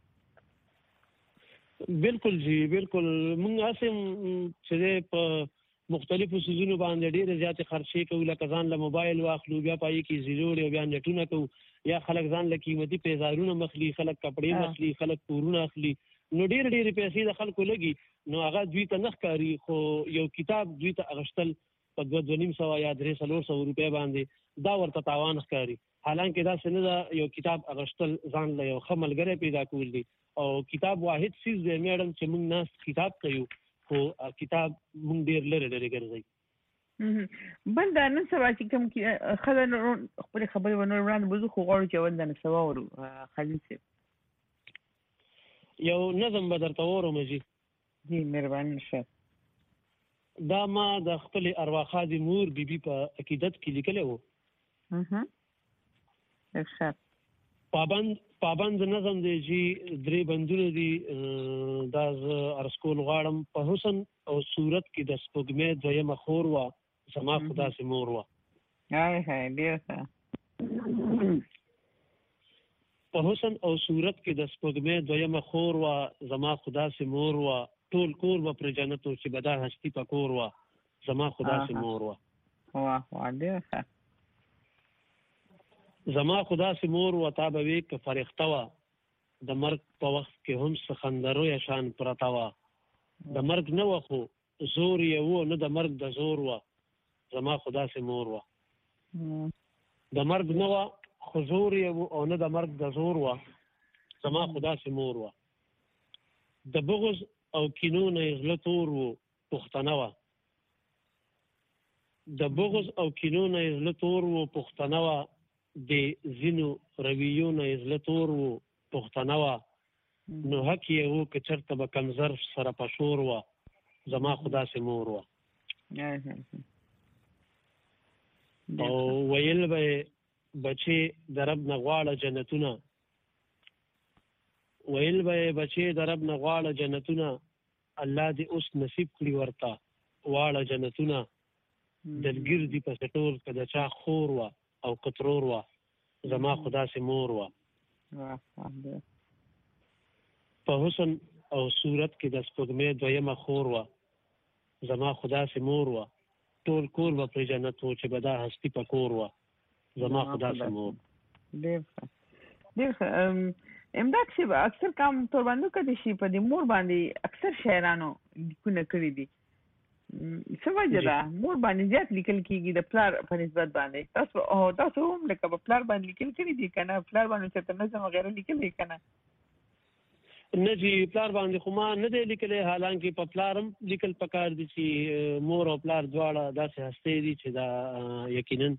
Speaker 3: بالکل جی بالکل موږ اسیم چې په مختلفو سيزونو باندې ډېر زیات خرچې کوو لکه ځان له موبایل واخلو بیا پای کې زیروړ او بیا نټونه کوو یا خلک ځان له قیمتي پیزارونه مخلي خلک کپړې مخلي خلک کورونه اخلي نو ډېر ډېر پیسې د خلکو لګي نو هغه دوی ته نه ښکاري خو یو کتاب دوی ته اغشتل په دوه دوه نیم سوه یا درې څلور سوه روپۍ باندې دا ورته تاوان ښکاري حالانکه دا څه نه ده یو کتاب اغشتل ځان له یو ښه ملګری پیدا کول دي او کتاب واحد څیز دی میډم چې موږ ناست کتاب کوو خو کتاب موږ ډېر لرې لرې ګرځوي
Speaker 2: بل دا نن سبا چې کوم ښځه خپلې خبرې ونور وړاندې بوځو خو غواړو چې اول دا نن سبا ورو خلیل صاحب
Speaker 3: یو نظم به درته واورم جي
Speaker 2: جی مهرباني شه
Speaker 3: دا ما د خپلې ارواخادې مور بیبي په عقیدت کې لیکلی و
Speaker 2: ارشاد
Speaker 3: پابند پابند نظم دی چې درې بندونه دي دا زه عرض کول غواړم په حسن او صورت کې د سپوږمۍ دویمه خور وه زما خو داسې مور وه په حسن او صورت کې د سپوږمۍ دویمه خور وه زما خو داسې مور وه ټول کور به پر جنتو چې به دا هستي په کور وه زما خو داسې مور وه زما خدا سي مور و تا به وی ک فرښتہ وا د مرګ په وخت کې هم سخندرو یا شان پرتا وا د مرګ نه وخو زور یې وو نه د مرګ د زور وا زما خدا سي مور وا د مرګ نه وا خو زور یې وو او نه د مرګ د زور وا زما خدا سي مور وا د بغض او کینو نه زړه تور و پښتانه وه د بغض او کینو نه زړه تور و پښتانه وه د ځینو رویو نه زړه تور و پښتانه وه نو حق یې و که چېرته به کمزر سره پشور وه زما خو داسې مور وه او ویل به بچې د رب نه غواړه جنتونه ویل به بچې د رب نه غواړه جنتونه الله دې اوس نصیب کړي ورته واړه جنتونه دلګیر دي پسې ټول که د چا خور وه او کترور وه زما خو داسې مور وه په حسن او صورت کې د سپوږمۍ دویمه خور وه زما خو داسې مور وه ټول کور به پرې جنت و چې به دا هستي په کور وه زما خو داسې مور
Speaker 2: ډېر ښه ډېر ښه امداد صاحب اکثر کام توربندو کدي شي په دې مور باندې اکثر شاعرانو لیکونه کړي دي څه وجه ده مور باندې زیات لیکل کېږي د پلار په نسبت باندې تاسو او تاسو هم لکه په پلار باندې لیکل کړي دي که نه پلار باندې چېرته نظم وغیره لیکل دی که نه
Speaker 3: نه چې پلار باندې خو ما نه دی لیکلی حالانکې په پلار هم لیکل پکار دي چې مور او پلار دواړه داسې هستې دي چې دا یقینا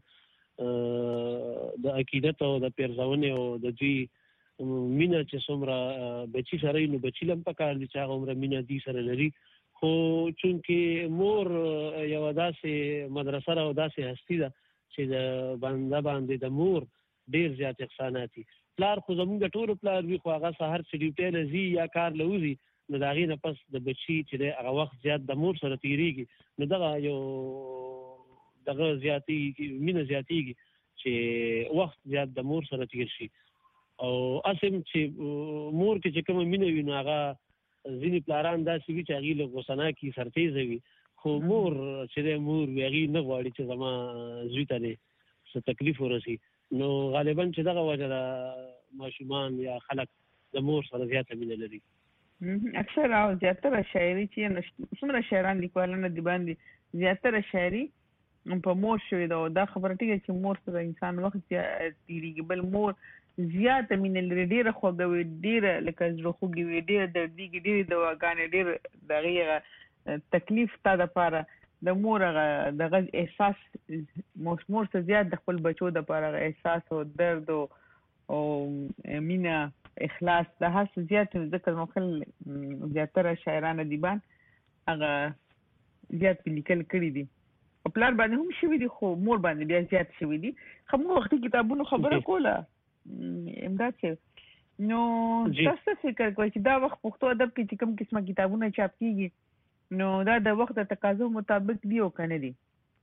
Speaker 3: د عقیدت او د پیرزونې او د دوی مینه چې څومره بچي سره وي نو بچي له هم پکار دي چې هغه عمره مینه دوی سره لري خو چونکې مور یوه داسې مدرسه ده او داسې هستي ده چې د بنده باندې د مور ډېر زیات احسانات دي پلار خو زمونږ ټولو پلار وي خو هغه سهار چې ډیوټۍ له ځي یا کار له وځي نو د هغې نه پس د بچي چې دی هغه وخت زیات د مور سره تېرېږي نو دغه یو دغه زیاتېږي مینه زیاتېږي چې وخت زیات د مور سره تېر شي او اسم چې مور کې چې کومه مینه وي نو هغه ځینې پلاران داسې وي چې هغې له غوسه ناکي سرتیزه وي خو مور چې دی مور وي هغې نه غواړي چې زما زوی ته دی څه تکلیف ورسي نو غالبا چې دغه وجه ده ماشومان یا خلک د مور سره زیاته مینه لري
Speaker 2: اکثر او زیاتره شاعري چې څومره شاعران لیکوالان دي باندې زیاتره شاعري په مور شوې ده او دا خبره ټیکه چې مور سره انسان وخت تېرېږي بل مور زیاته مینه لري ډېره خوږه وي ډېره لکه زړه خوږې وي ډېره دردېږي ډېرې دواګانې ډېر د هغې هغه تکلیف تا دپاره د مور هغه دغه احساس مور څه زیات د خپل بچو دپاره هغه احساس او درد او مینه اخلاص د هر څه زیات ځکه زموږ زیاتره شاعران ادیبان هغه زیات پې لیکل کړي دي او پلار باندې هم شوي دي خو مور باندې بیا زیات شوي دي خو موږ وختي کتابونو خبره کوله امداد صاحب نو تاسو فکر کوئ چې دا وخت پښتو ادب کې چې کوم قسمه کتابونه چاپ کېږي نو دا د وخت د تقاضو مطابق دي او که نه دي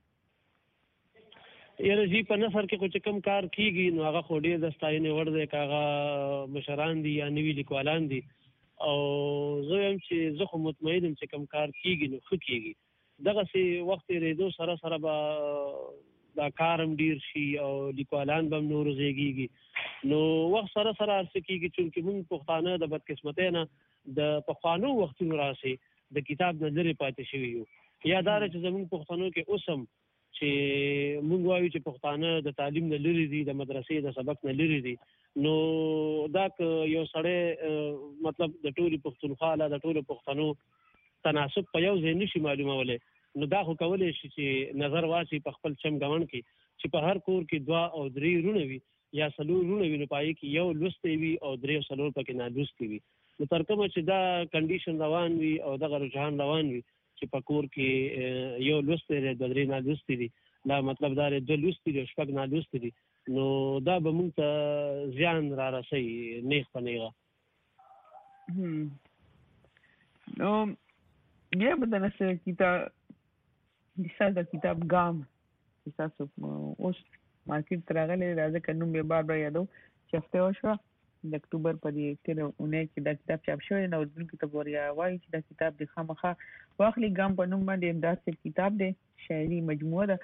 Speaker 3: یاره جی په نثر کې خو چې کوم کار کېږي نو هغه خو ډېر د ستاینې وړ دی که هغه مشران دي یا نوي لیکوالان دي او زه یم چې زه خو مطمئن یم چې کوم کار کېږي نو ښه کېږي دغسې وخت تېرېدو سره سره به دا کار هم ډېر شي او لیکوالان به هم نورو زیږېږي نو وخت سره سره هر څه کېږي چونکې موږ پښتانه د بدقسمتۍ نه د پخوانو وختونو راسې د کتاب نه لرې پاتې شوي یو یا دا چې زموږ پښتنو کې اوس هم چې موږ وایو چې پښتانه د تعلیم نه لرې دي د مدرسې د سبق نه لرې دي نو دا که یو سړی مطلب د ټولې پښتونخوا له د ټولو پښتنو تناسب په یو ځای نشي معلومولی نو دا خو کولی شي چې نظر واچي په خپل چمګمن کې چې په هر کور کې دوه او درې وروڼه وي یا څلور وروڼه وي نو په هغې کې یو لوستی وي او درې او څلور پکې نالوستي وي نو تر کومه چې دا کنډیشن روان وي او دغه رجحان روان وي چې په کور کې یو لوستی دی دوه درې نالوستي دي دا مطلب دا دی دوه لوستي دي او شپږ نالوستي دي نو دا به موږ ته زیان را رسوي نیغ په نیغه
Speaker 2: نو بیا به د نثر کتاب د ساده کتاب ګام چې تاسو اوس مارکیټ ته راغلی دی دا ځکه نوم یې بار بار یادوم چې هفته وشوه د اکتوبر په دې تېره اونۍ کې دا کتاب چاپ شوی دی نو اردوونکو ته به وایي چې دا کتاب د خامخا واخلي ګام په نوم باندې امداد صاحب کتاب دی شاعري مجموعه ده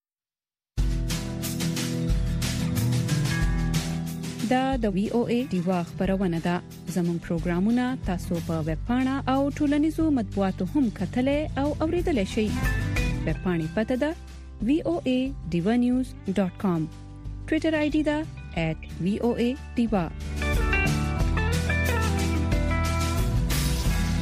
Speaker 5: دا د وی او ای ډیوا خبرونه ده زموږ پروګرامونه تاسو په ویب پاڼه او ټولنیزو مطبوعاتو هم کتلای او اوریدلای شئ ویب پاڼې پته ده وی او ای ډیوا نیوز ډاٹ کام ټوئیټر آی ډی ده ایٹ وی او ای ډیوا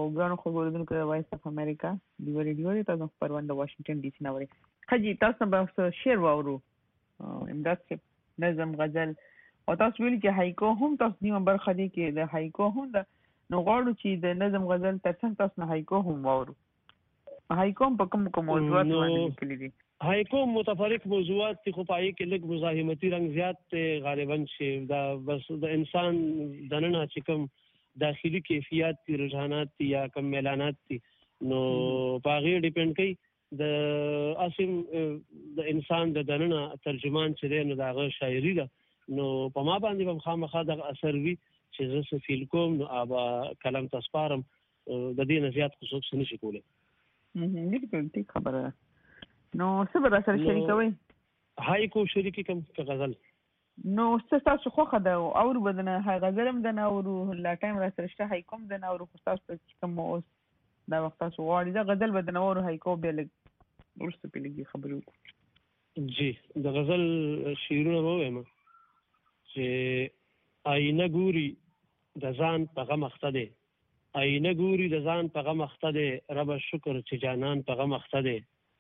Speaker 2: ګڼو خبرونکو د وایس اف امریکا د ریډیو د تاسو پروان د واشنگټن ډي سي نوري خجی تاسو به شعر واورو امداد کې نظم غزل او تاسو ویل چې هایکو هم تاسو نیمه برخه دی کې د هایکو هم د نو غواړو چې د نظم غزل ترڅنګ تاسو نه هایکو هم واورو. هایکو په کوم کوم موضوعات باندې لیکلي دي؟
Speaker 3: هایکو متفرق موضوعات دي خو پای کې لږ مزاحمتي رنگ زیات ته غالبا شي دا بس د انسان دننه چې کوم داخلي کیفیت دي رجحانات دي یا کوم اعلانات دي نو باغې ډیپند کوي د اسیم د انسان د دننه ترجمان چې دی نو داغه شاعري ده نو په ما باندې هم خامخا د اثر وی چې زه څه فیل کوم نو ابا کلام تاسپارم د دې نه زیات خصوص نشي کولای.
Speaker 2: مهم بالکل ټیک خبره نو څه به سره شریکوي؟
Speaker 3: هایکو شریکی کوم غزل
Speaker 2: نو څه تاسو خو دا او بدنه هاي غزل هم د ناورو لا ټایم را سره شته هایکوم د ناورو خو تاسو کوم اوس دا وخت تاسو غواړئ دا غزل بدنه ورو هایکو به لګ ورسته په لګي خبرو
Speaker 3: جی د غزل شعرونه وایم چې آینه ګوري د ځان په غم اخته دی آینه ګوري د ځان په غم اخته دی رب شکر چې جانان په غم اخته دی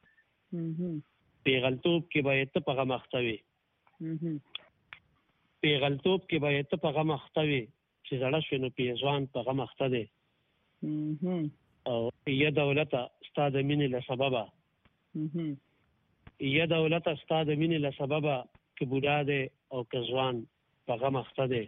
Speaker 3: پیغلتوب کې باید ته په غم اخته وي پیغلتوب کې باید ته په غم اخته وي چې زړه شوی نو پیزوان په غم اخته دی او یا دولته ستا د مینې له سببه یا دولته ستا د مینې له سببه که بوډا دی او که ځوان په غم اخته دی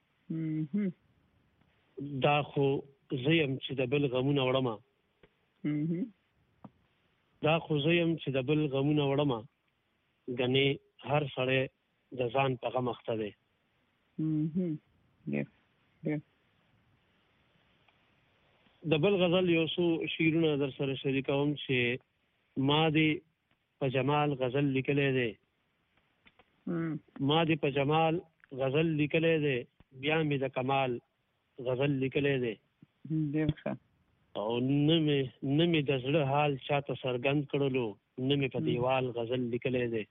Speaker 3: دا خو زه یم چې د بل غمونه وړمه دا خو زه یم چې د بل غمونه وړمه ګنې هر سړی د ځان په غم اخته دی. د بل غزل یو څو شعرونه در سره شریکوم چې ما دې په جمال غزل لیکلی دی ما دې په جمال غزل لیکلی دی بیا مې د کمال غزل لیکلی دی او نه مې نه مې د زړه حال چاته څرګند کړلو نه مې په دیوال غزل لیکلی دی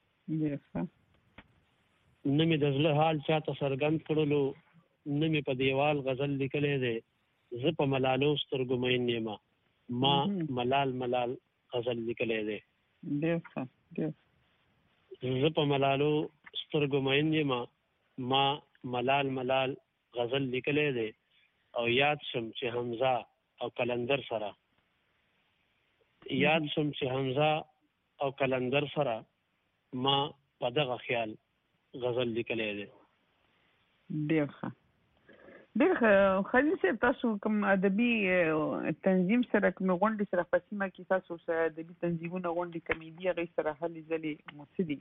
Speaker 3: نه مې د زړه حال چاته څرګند کړلو نه مې په دیوال غزل لیکلی دی زه په ملالو سترګو مین یمه ما ملال ملال غزل لیکلی دی زه په ملالو سترګو مین یمه ما ملال ملال غزل لیکلی دی او یاد شم چې حمزه او کلندر سره یاد شم چې حمزه او کلندر سره ما په دغه خیال غزل لیکلی دی.
Speaker 2: ډېر ښه ډېر ښه خلیل صاحب تاسو کوم ادبي تنظیم سره کوم غونډې سره په سیمه کې تاسو سره ادبي تنظیمونه غونډې کومې دي هغې سره هلې ځلې مو څه دي؟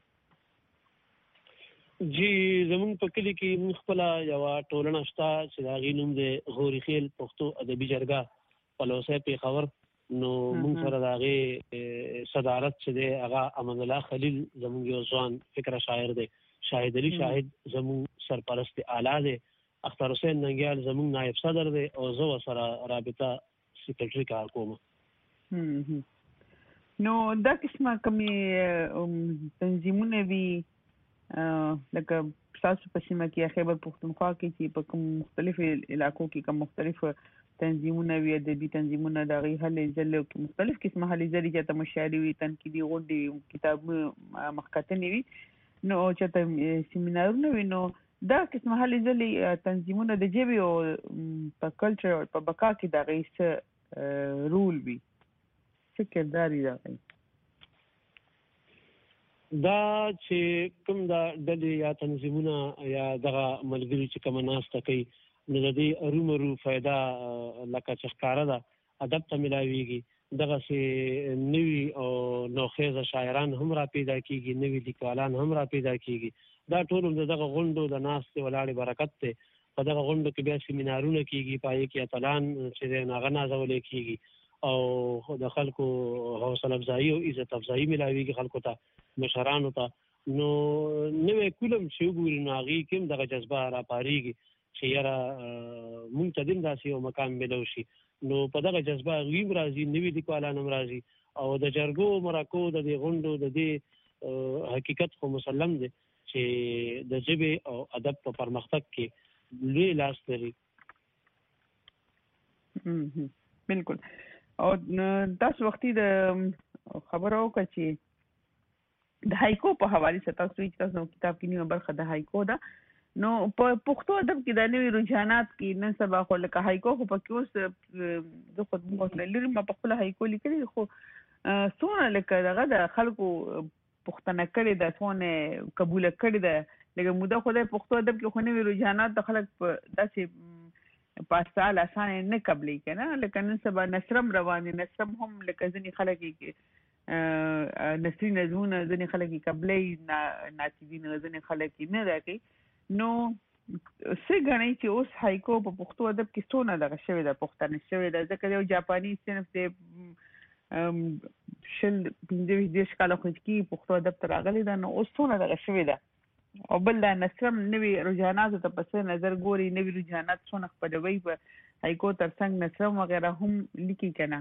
Speaker 3: جی زمون په کلی کې موږ خپله یوه ټولنه شته چې د هغې نوم دی غوري خیل پښتو ادبي جرګه پلوسی پېښور نو موږ سره د هغې صدارت چې دی هغه امان الله خلیل زموږ یو ځوان فکره شاعر دی شاهد علي شاهد زموږ سرپرست اعلی دی اختر حسین ننګیال زموږ نایب صدر دی او زه ورسره رابطه سیکرټري کار کوم.
Speaker 2: نو دا قسمه کومې تنظیمونه وي لکه تاسو په سیمه کې خیبر پښتونخوا کې چې په کوم مختلفو علاقو کې کوم مختلف تنظیمونه وي ادبي تنظیمونه د هغې هلې ځلې کې مختلف قسمه هلې ځلې چې ته مشاعرې وي تنقیدي غونډې کتابونه مخکتنې وي نو چې ته سیمینارونه وي نو دا قسمه هلې ځلې تنظیمونه د ژبې او په کلچر او په بقا کې د هغې څه رول وي څه کردار یې د هغې
Speaker 3: دا چې کوم دا ډلې یا تنظیمونه یا دغه ملګري چې کومه ناسته کوي نو د دې ارومرو فایده لکه چې ښکاره ده ادب ته میلاویږي دغسې نوي او نوخیزه شاعران هم را پیدا کېږي نوي لیکوالان هم را پیدا کېږي دا ټول د دغه غونډو د ناستې ولاړې برکت دی په دغه غونډو کې بیا سیمینارونه کېږي په هغې کې اتلان چې دی نو هغه نازولی کېږي او د خلکو حوصله افزایي او عزت افزایي میلاویږي خلکو ته مشرانو ته نو نوی کولم چې وګوري نو هغې کې هم دغه جذبه راپارېږي چې یاره مونږ ته دې هم داسې یو مقام میلو شي نو په دغه جذبه هغوی هم راځي نوي لیکوالان هم راځي او د جرګو مرکو د دې غونډو د دې حقیقت خو مسلم دی چې د ژبې او ادب په پرمختګ کې لوی لاس لري.
Speaker 2: بالکل. او تاسو وختي د خبرو کچې د هایکو په حواله سره تاسو چې تاسو کتاب کې نیمه برخه د هایکو ده، نو په پښتو ادب کې د نوي رجحانات کې نن سبا خو لکه هایکو خو په کې اوس د خود لري ما په خپل هایکو لیکلي، خو څونه لکه دغه د خلکو پښتنه کړي د څونه قبول کړي ده، لکه موده خو د پښتو ادب کې خو نوي رجحانات د خلک په داسې پاسال اسانه نه قبلې کنه، لکه نن سبا نثرم رواني نثرم هم لکه ځنې خلک کې نثري نظمونه ځنې خلک قبلې ناتیبین ځنې خلک نه راکې، نو څه غني چې اوس هایکو په پښتو ادب کې څونه دغه شوی د پښتنه شوی د ځکه یو جاپاني صنف ته شل پنځه دیش کاله خو کې پښتو ادب ته راغلی دا، نو اوس څونه دغه شوی ده. او بل دا نثرم نوي رجحاناتو ته پس نظر ګوري، نوي رجحانات څونه خپلوي په هایکو ترڅنګ نثرم وغیرہ هم لیکي کنه.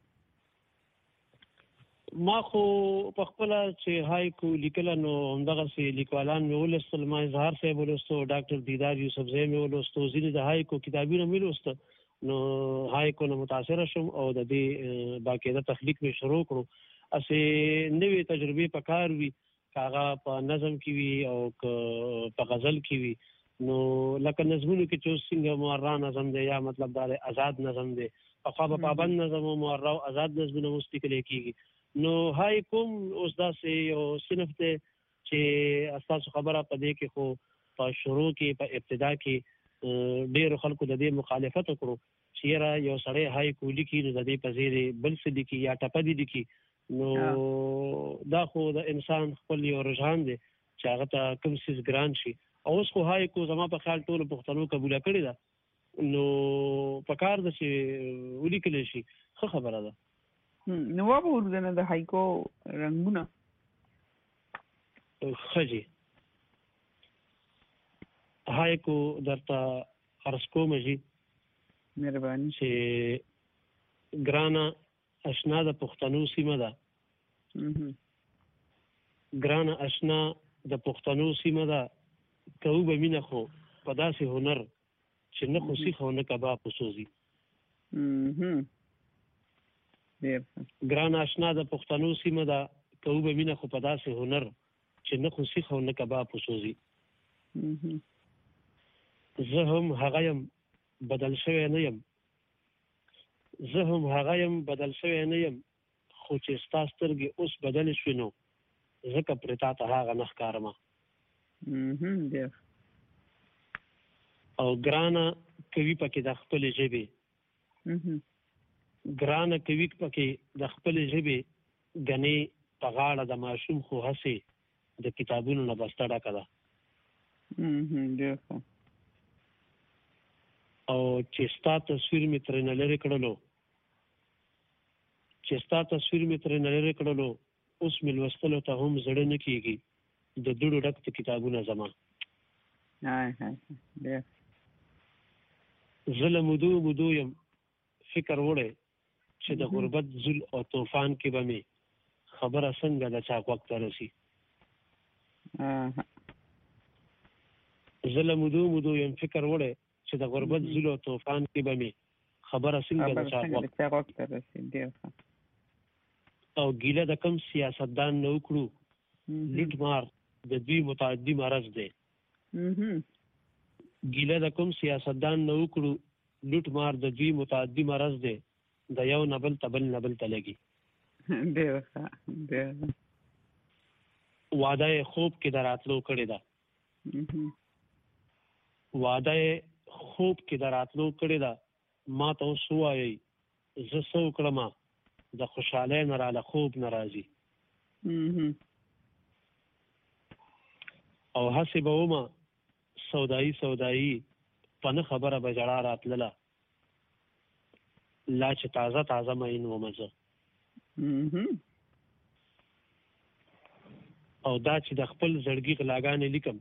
Speaker 3: ما خو په خپل چې هایکو لیکل نو همدغه سي لیکوالان مې ولستل، ما اظهار صاحب ولستو، ډاکټر دیدار یوسف زئی مې ولستو، ځینې د هایکو کتابونه مې ولستو، نو هایکو نه متاثر شوم او د دې باقاعده تخلیق مې شروع کړو. اسې نوې تجربې پکار وي، کاغه په نظم کې وي او په غزل کې وي، نو لکه نظمونو کې چې څنګه مورا نظم دی یا مطلب دا آزاد نظم دی، په خوا په پابند نظم او مورا او آزاد نظمونه مستقل کېږي. نو هاي کوم اوس داسې یو صنف دی چې اساسو خبره پدې کې خو په شروع کې په ابتدا کې ډېر خلکو د دې مخالفت وکړو چې را یو سړی هاي کولی کې د دې په زیری بل څه دي کې یا ټپدي دي کې، نو دا خو د انسان خپل یو رجحان دی چې هغه ته کوم څه ګران شي. اوس خو هاي کو زما په خیال ټول پښتنو قبول کړی دا، نو په کار د شي ولیکل شي خو خبره ده.
Speaker 2: نو وابه ورغنه د هایکو رنگونه
Speaker 3: خجی هایکو درته عرض کوم جی
Speaker 2: مهرباني
Speaker 3: چې ګرانا اشنا د پښتنو سیمه ده، ګرانا اشنا د پښتنو سیمه ده، کو به مینه خو په داسې هنر چې نه خو سیخو نه کباب وسوځي. ګران آشنا د پښتنو سیمه ده، کو به مینه خو په داسې هنر چې نه خو سیخو نه کباب وسوځي. زه هم هغه یم بدل شوی نه یم، زه هم هغه یم بدل شوی نه یم، خو چې ستا سترګې اوس بدل شوي نو ځکه پرې تا ته هغه نه ښکارمه. او ګرانه کوي پکې د خپلې ژبې، ګرانه کوي پکې د خپلې ژبې، ګنې په غاړه د ماشوم خو هسې د کتابونو نه بسته ډکه ده. او چې ستا تصویر مې ترې نه لرې کړلو، چې ستا تصویر مې ترې نه لرې کړلو، اوس مې لوستلو ته هم زړه نه کېږي د دوړو ډک د کتابونه زما. زه له مودو مودو یم فکر وړی چې د غربت زول او طوفان کې به مې خبره څنګه د چاک وخت ته رسي. زه له مودو مودو یم فکر وړی چې د غربت زول او طوفان کې به مې خبره څنګه د چاک وخت ته رسي. او ګیله د کم سیاستدان نه وکړو، لوټ مار د دوی متعدي مرض دی. ګیله د کوم سیاستدان نه وکړو، لوټ مار د دوی متعدي مرض دی، د یو نبل تبل نبل تلګي. وعده خوب کې دراتلو کړی دا، وعده خوب کې دراتلو کړی دا، ما ته اوس وایي زه څه وکړم د خوشحالۍ نه راله خوب نه راځي. او هسې به ومه سودایي سودایي په نه خبره به ژړا راتلله، لا چې تازه تازه مین ومه زه. او دا چې د خپل زړګي غلاګانې لیکم،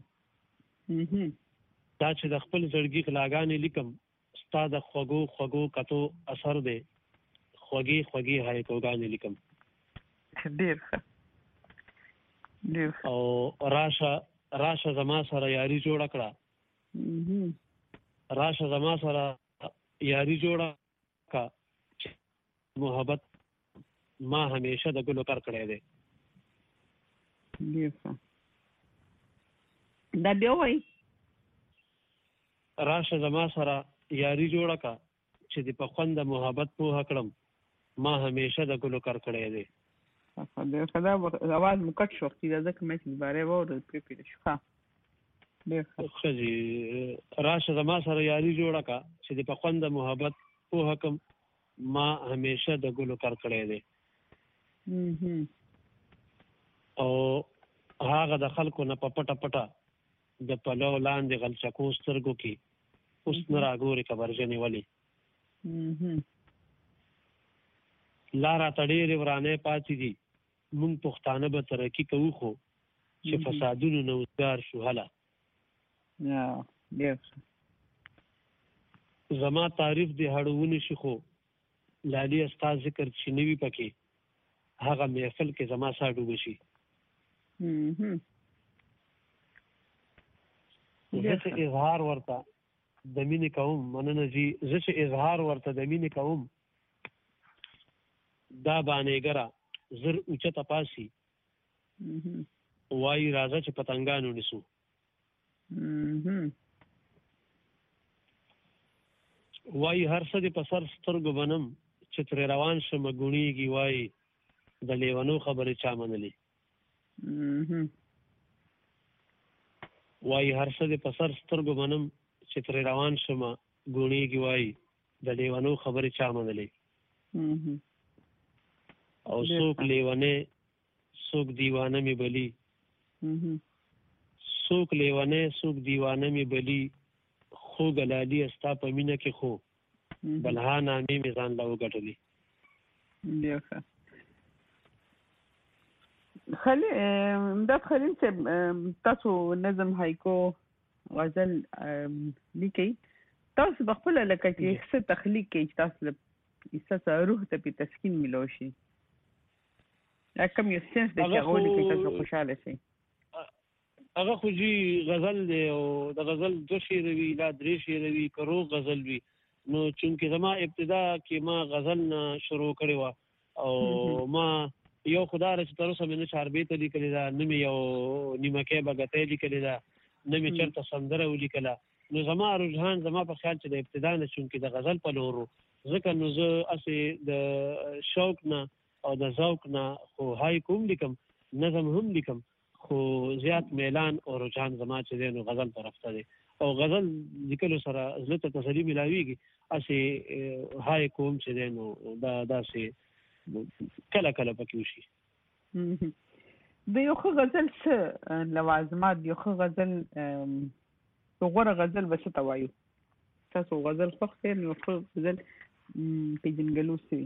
Speaker 3: دا چې د خپل زړګي غلاګانې لیکم، ستا د خوږو خوږو کتو اثر دی، خوږې خوږې هایکوګانې لیکم.
Speaker 2: ډېر ښه ډېر ښه.
Speaker 3: او راشه راشه زما سره یاري جوړه کړه، راشه زما سره یاري جوړه کا محبت ما همیشه د ګلو کار کړی دی.
Speaker 2: دا بیا وای
Speaker 3: راشه زما سره یاري جوړه کا چې د په خوند محبت پوه کړم ما همیشه د ګلو کار کړی دی.
Speaker 2: دا خدا आवाज مکټ شو چې دا ځکه مې د باره وره پری پری شو.
Speaker 3: خځي راشه زما سره یاري جوړه کا چې د په خوند محبت پوه کړم ما همیشه د ګلو کار کړی دی. او هغه د خلکو نه په پټه پټه د پلو لاندې غلچکو سترګو کې اوس نه راګوري کبرجنې ولې لاره ته ډېرې ورانې پاتې دي موږ پښتانه به ترقي کوو خو چې فسادونو نه وزګار شو هله زما تعریف د هړونه شي خو لالي استا ذکر چې نوی پکې هغه محفل کې زما ساډو بشي. زه چې اظهار ورته د مینې کوم مننه جی زه چې اظهار ورته د مینې کوم دا باندېګره زر اوچته پاسي وایي راځه چې پتنګانو نیسو. وایي هر څه دې په سر سترګو بنم چې ترې روان شم ګونیږي وایي د لیونو خبرې چا منلې. وایي هر څه دې په سر سترګو بنم چې ترې روان شم ګونیږي وایي د لیونو خبرې چا منلې. او څوک لیونه څوک دیوانه می بلی څوک لیونه څوک دیوانه می بلی خو ګلالي استا په مینه کې خو بلها نامې می ځان لا وګټلې.
Speaker 2: خلی امداد خلیل صاحب تاسو نظم هایکو غزل لیکي تاسو بخپل لکه کې څه تخلیق کوي چې تاسو احساس روح ته په تسکین ملو شي کوم یو سنس د چاغولي کې تاسو خوشاله شئ.
Speaker 3: هغه خو جی غزل دی او د غزل دو شعر وی لا درې شعر وی کرو غزل وی نو چونکه زما ابتدا کې ما غزل نه شروع کړی و او ما یو خدای رچ تر اوسه مې چاربې ته لیکل دا نه مې یو نیمکه بغته لیکل دا نه مې چرته سندره ولیکله نو زما رجحان زما په خیال چې د ابتدا نه چونکه د غزل په لورو ځکه نو زه اسې د شوق نه او د ذوق نه خو هاي کوم لیکم نظم هم لیکم خو زیات میلان او رجحان زما چې دی نو غزل طرف ته دی او غزل لیکلو سره زړه ته تسلي ملاويږي اسې هاي کوم چې دی نو دا داسې کله کله پکې وشي.
Speaker 2: د یو ښه غزل څه لوازمات یو ښه غزل غوره غزل به څه ته وایو تاسو غزل خوښ دی نو ښه غزل پیژنګلو سوي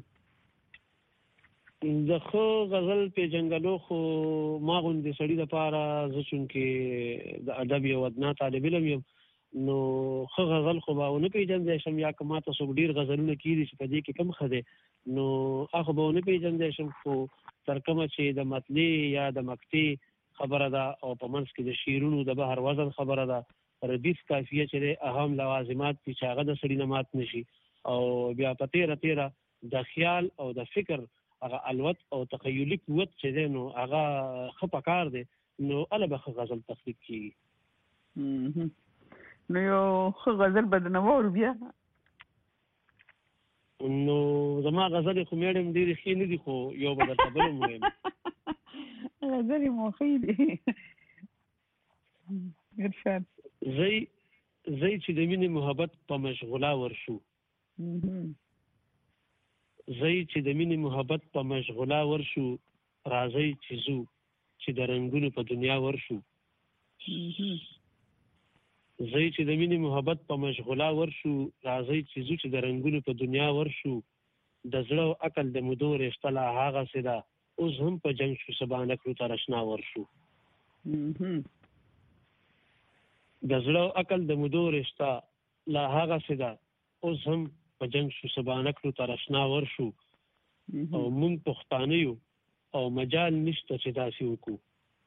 Speaker 3: د ښه غزل پیژنګلو خو ما غوندې سړي دپاره زه چونکې د ادب یو ادنا طالب علم یم نو ښه غزل خو به ونه پیژندی شم یا که ما ته څوک ډېر غزلونه کېدي چې په دې کې کم ښه دی نو هغه به ونه پیژندی شم خو تر کومه چې د مطلع یا د مقطع خبره ده او په منځ کې د شعرونو د بهر وزن خبره ده ردیف کافیه چې دی اهم لوازمات دي چې هغه د سړي نه مات نه شي او بیا په تیره تیره د خیال او د فکر هغه الوت او تخیلي قوت چې دی نو هغه ښه پکار دی نو هله به ښه غزل تخلیق کېږي.
Speaker 2: نو یو ښه غزل به درنه واورو بیا
Speaker 3: نو زما غزلې خو میډم ډېرې ښې نه دي خو یو به درته بل هم ویم
Speaker 2: غزلې مو ښې دي ارشاد
Speaker 3: زی زی چې د مینې محبت په مشغولا ورشو زی چې د مینې محبت په مشغولا ورشو راځئ چې زو چې د رنګونو په دنیا ورشو زی چې د مینې محبت په مشغولا ورشو راځئ چې زو چې د رنګونو په دنیا ورشو د زړه او عقل د مودو رشته لا هغسې ده اوس هم په جنګ شو سبا نه کړو ته رشنا ورشو د زړه او عقل د مودو رشته لا هغسې ده اوس هم په جنګ شو سبا نه کړو ته رشنا ورشو او موږ پښتانه یو او مجال نشته چې داسې وکړو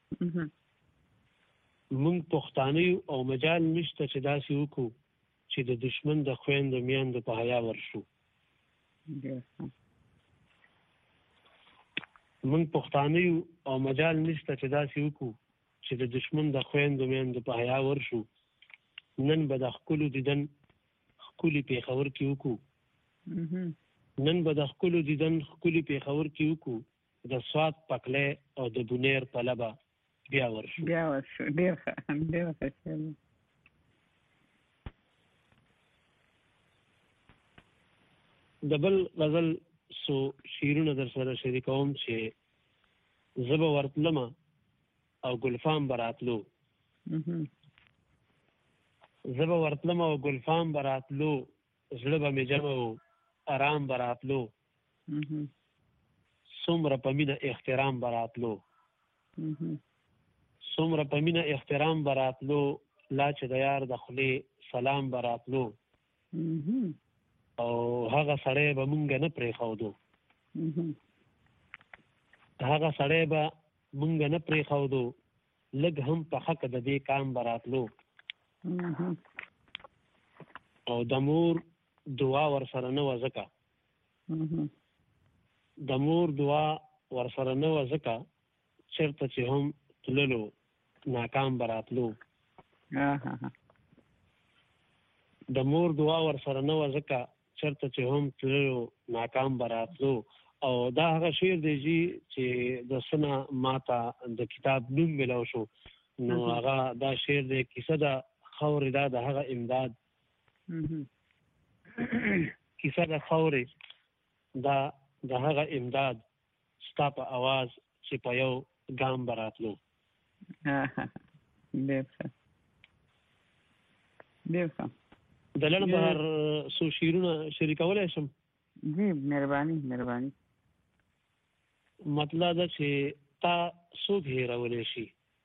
Speaker 3: موږ پښتانه یو او مجال نشته چې داسې وکړو چې د دشمن د خویندو میندو په حیا ورشو موږ پښتانه یو او مجال نشته چې داسې وکړو چې د دشمن د خویندو میندو په حیا ورشو. نن به د ښکلو دیدن ښکلي پېښور کې وکړو نن به د ښکلو دیدن ښکلي پېښور کې وکړو د سوات پکلی او د بونیر په لبه بیا ورشو
Speaker 2: بیا ورشو ډېر ښه ډېر ښه.
Speaker 3: د بل غزل سو شیرونه در سره شریکوم چې زه به ورتلم او ګلفام به راتلو زه به ورتلم او ګلفام به راتلو زړه به مې جمع و آرام به راتلو څومره په مینه احترام به راتلو څومره په مینه احترام به راتلو لا چې د یار د خولې سلام به راتلو او هغه سړی به مونږ نه پرېښودو هغه سړی به مونږ نه پرېښودو لږ هم په حق د دې کام به راتلو او د مور دعا ورسره نه وه ځکه د مور دعا ورسره نه وه ځکه چېرته چې هم تللو ناکام به راتلو د مور دعا ورسره نه وه ځکه چېرته چې هم تللو ناکام به راتلو. او دا هغه شعر دی چې د سنه ماته د کتاب نوم ملاو شو نو هغه دا شعر دی کیسه د خاورې دا د هغه امداد کیسه د خاورې دا د هغه امداد ستا په اواز چې په یو ګام به راتلو.
Speaker 2: ډېر ښه ډېر ښه.
Speaker 3: د لړ بهر څو شعرونه شریکولی شم؟
Speaker 2: جی مهرباني مهرباني.
Speaker 3: مطلب دا چې تا څوک هېرولی شي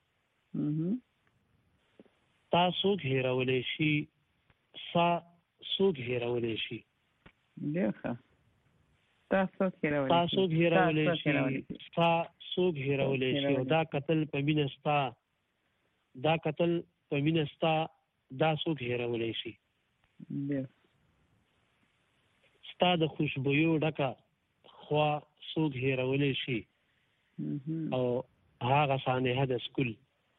Speaker 3: تا څوک هېرولی شي سا څوک هېرولی شي
Speaker 2: ډېر ښه. تا څوک هېرولی
Speaker 3: تا څوک هېرولی شي سا څوک هېرولی شي او دا قتل په مینه ستا دا قتل په مینه ستا دا څوک هېرولی شي ستا د خوشبویو ډکه خوا څوک هېرولی شي او هغه سانحه د سکول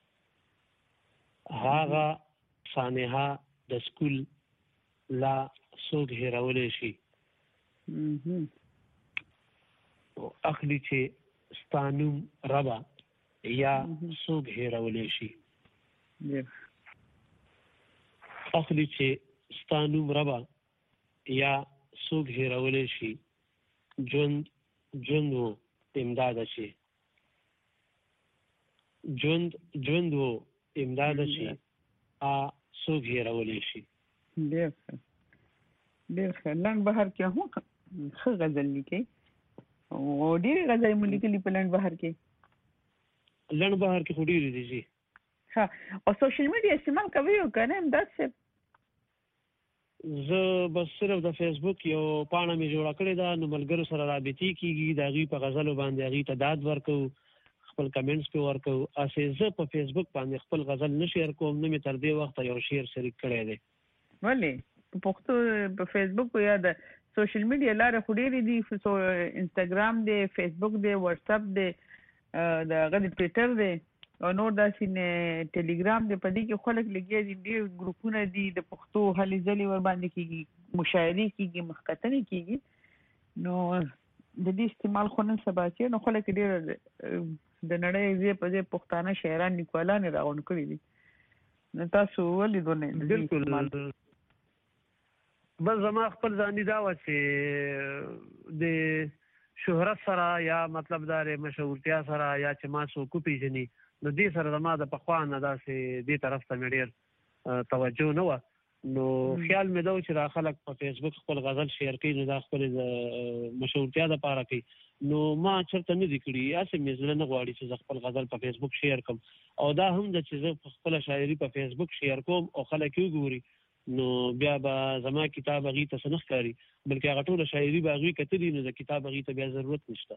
Speaker 3: هغه سانحه د سکول لا څوک هېرولی شي اخلي چې ستا نوم ربه یا څوک هېرولی شي اخلي چې ستا نوم ربه یا څوک هېرولی شي ژوند ژوند و امداده شي ژوند ژوند و امداده شي ا څوک هېرولی شي.
Speaker 2: ډېر ښه ډېر ښه. لنډ بهر کې هم ښه غزل لیکئ او ډېرې غزلې مو لیکلي په لنډ بهر کې.
Speaker 3: لنډ بهر کې خو ډېرې دي جي.
Speaker 2: ښه. او سوشل میډیا استعمال کوئ او که نه همداسې؟
Speaker 3: زه بس صرف د فیسبوک یو پاڼه مې جوړه کړې ده نو ملګرو سره رابطې کېږي د هغوی په غزلو باندې هغوی ته داد ورکوو خپل کمنټس پې ورکوو. هسې زه په فیسبوک باندې خپل غزل نه شیر کوم نه مې تر دې وخته یو شعر شریک کړی دی.
Speaker 2: ولې په پښتو په فیسبوک یا د سوشل میډیا لارې خو ډېرې دي. انسټاګرام دی فیسبوک دی واتساپ دی د هغه د ټویټر دی او نور داسې ټیلیګرام دی. په دې کې خلک لګیا دي ډېر ګروپونه دي د پښتو هلې ځلې ور باندې کېږي مشاعرې کېږي مخکتنې کېږي نو د دې استعمال خو نن سبا چې نو خلک ډېر د نړۍ ځای په ځای پښتانه شاعران لیکوالان یې راغونډ کړي دي نو تاسو ولې دونه
Speaker 3: بالکل. بس زما خپل ځاني دا وه چې د شهرت سره یا مطلب دا مشهورتیا سره یا چې ما څوک وپېژني نو دې سره زما د پخوا نه داسې دې طرف ته مې ډېر توجه نه وه نو خیال مې دا و چې دا خلک په فیسبوک خپل غزل شیر کوي نو دا خپلې د مشهورتیا دپاره کوي نو ما چېرته نه دي کړي. هسې مې زړه نه غواړي چې زه خپل غزل په فیسبوک شیر کړم او دا هم ده چې زه خپله شاعري په فیسبوک شیر کوم او خلک یې وګوري نو بیا به زما کتاب هغوی ته څه نه ښکاري بلکې هغه ټوله شاعري به هغوی کتلي نو د کتاب هغوی ته بیا ضرورت نشته.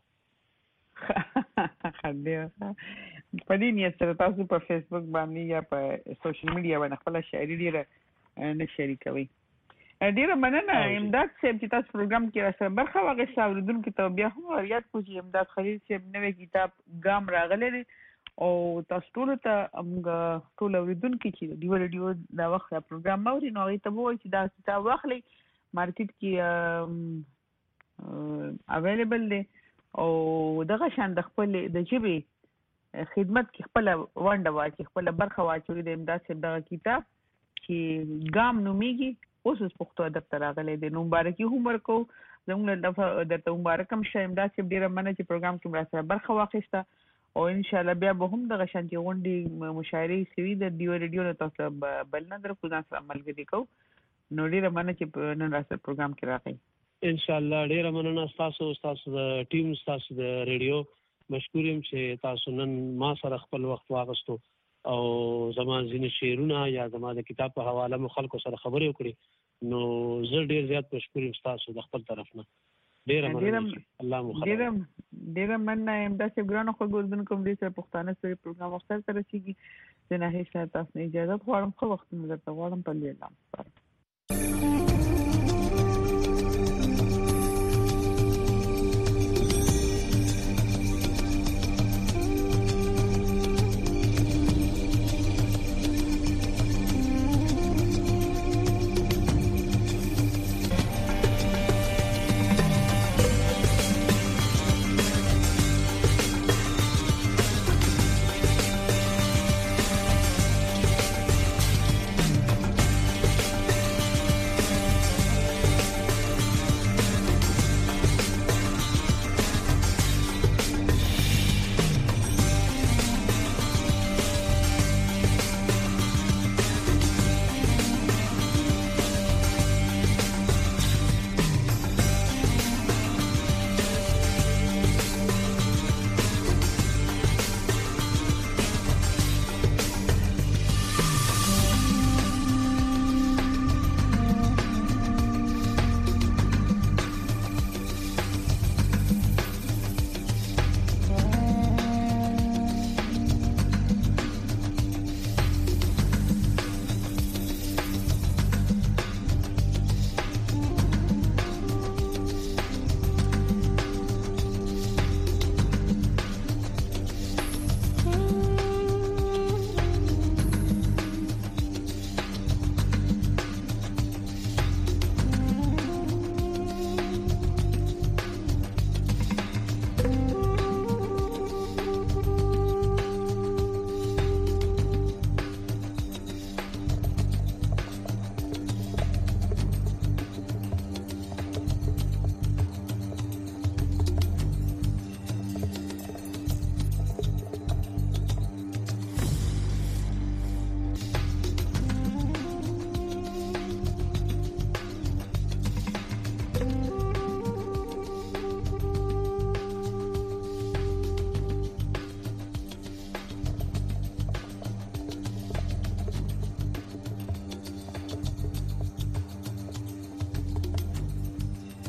Speaker 2: په دې نیت سره تاسو په فیسبوک باندې یا په سوشل میډیا باندې خپله شاعري ډېره نه شریکوئ. ډیره مننه امداد صاحب چې تاسو پروګرام کې راځه برخه واغښته اوریدونکو ته بیا هم ریاض کوم امداد خلیل صاحب نوې کتاب ګام راغلی دی او تاسو ټول ته موږ ټول اوریدونکو چې دی ریډیو دا وخت پروګرام موري نو ته وایي چې دا کتاب واخلي مارکیټ کې اویلیبل دی او دغه شان د خپل د جبه خدمت کې خپل ونده واچي خپل برخه واچوي د امداد صاحب دغه کتاب چې ګام نوميږي اوس اوس پښتو ادب ته راغلی دی نو مبارکي هم ورکو زموږ د درته مبارکم شه امداد صاحب ډیره مننه چې پروګرام کې مرسته برخه واخیسته او ان شاء الله بیا به هم دغه شانتي غونډې مشاعرې سوي د دیو ریډیو له تاسو بل نه در کو ځان سره عملګري کو نو ډیره مننه چې نن راځه پروګرام کې راغی ان
Speaker 3: شاء الله ډیره مننه تاسو تاسو د ټیم تاسو د ریډیو مشکورم چې تاسو نن ما سره خپل وخت واغستو او زما ځینې شعرونه یا زما د کتاب په حواله مو خلکو سره خبرې وکړي نو زه ډیر زیات مشکور یم تاسو د خپل طرف نه ډیر مننه الله مو خیر
Speaker 2: ډیر ډیر مننه امداد صاحب ګرانو خو ګوردن کوم دې سره پښتانه سره پروګرام وخت سره رسیدي زه نه هیڅ تاسو نه اجازه غواړم خو وخت مو درته غواړم په لیدل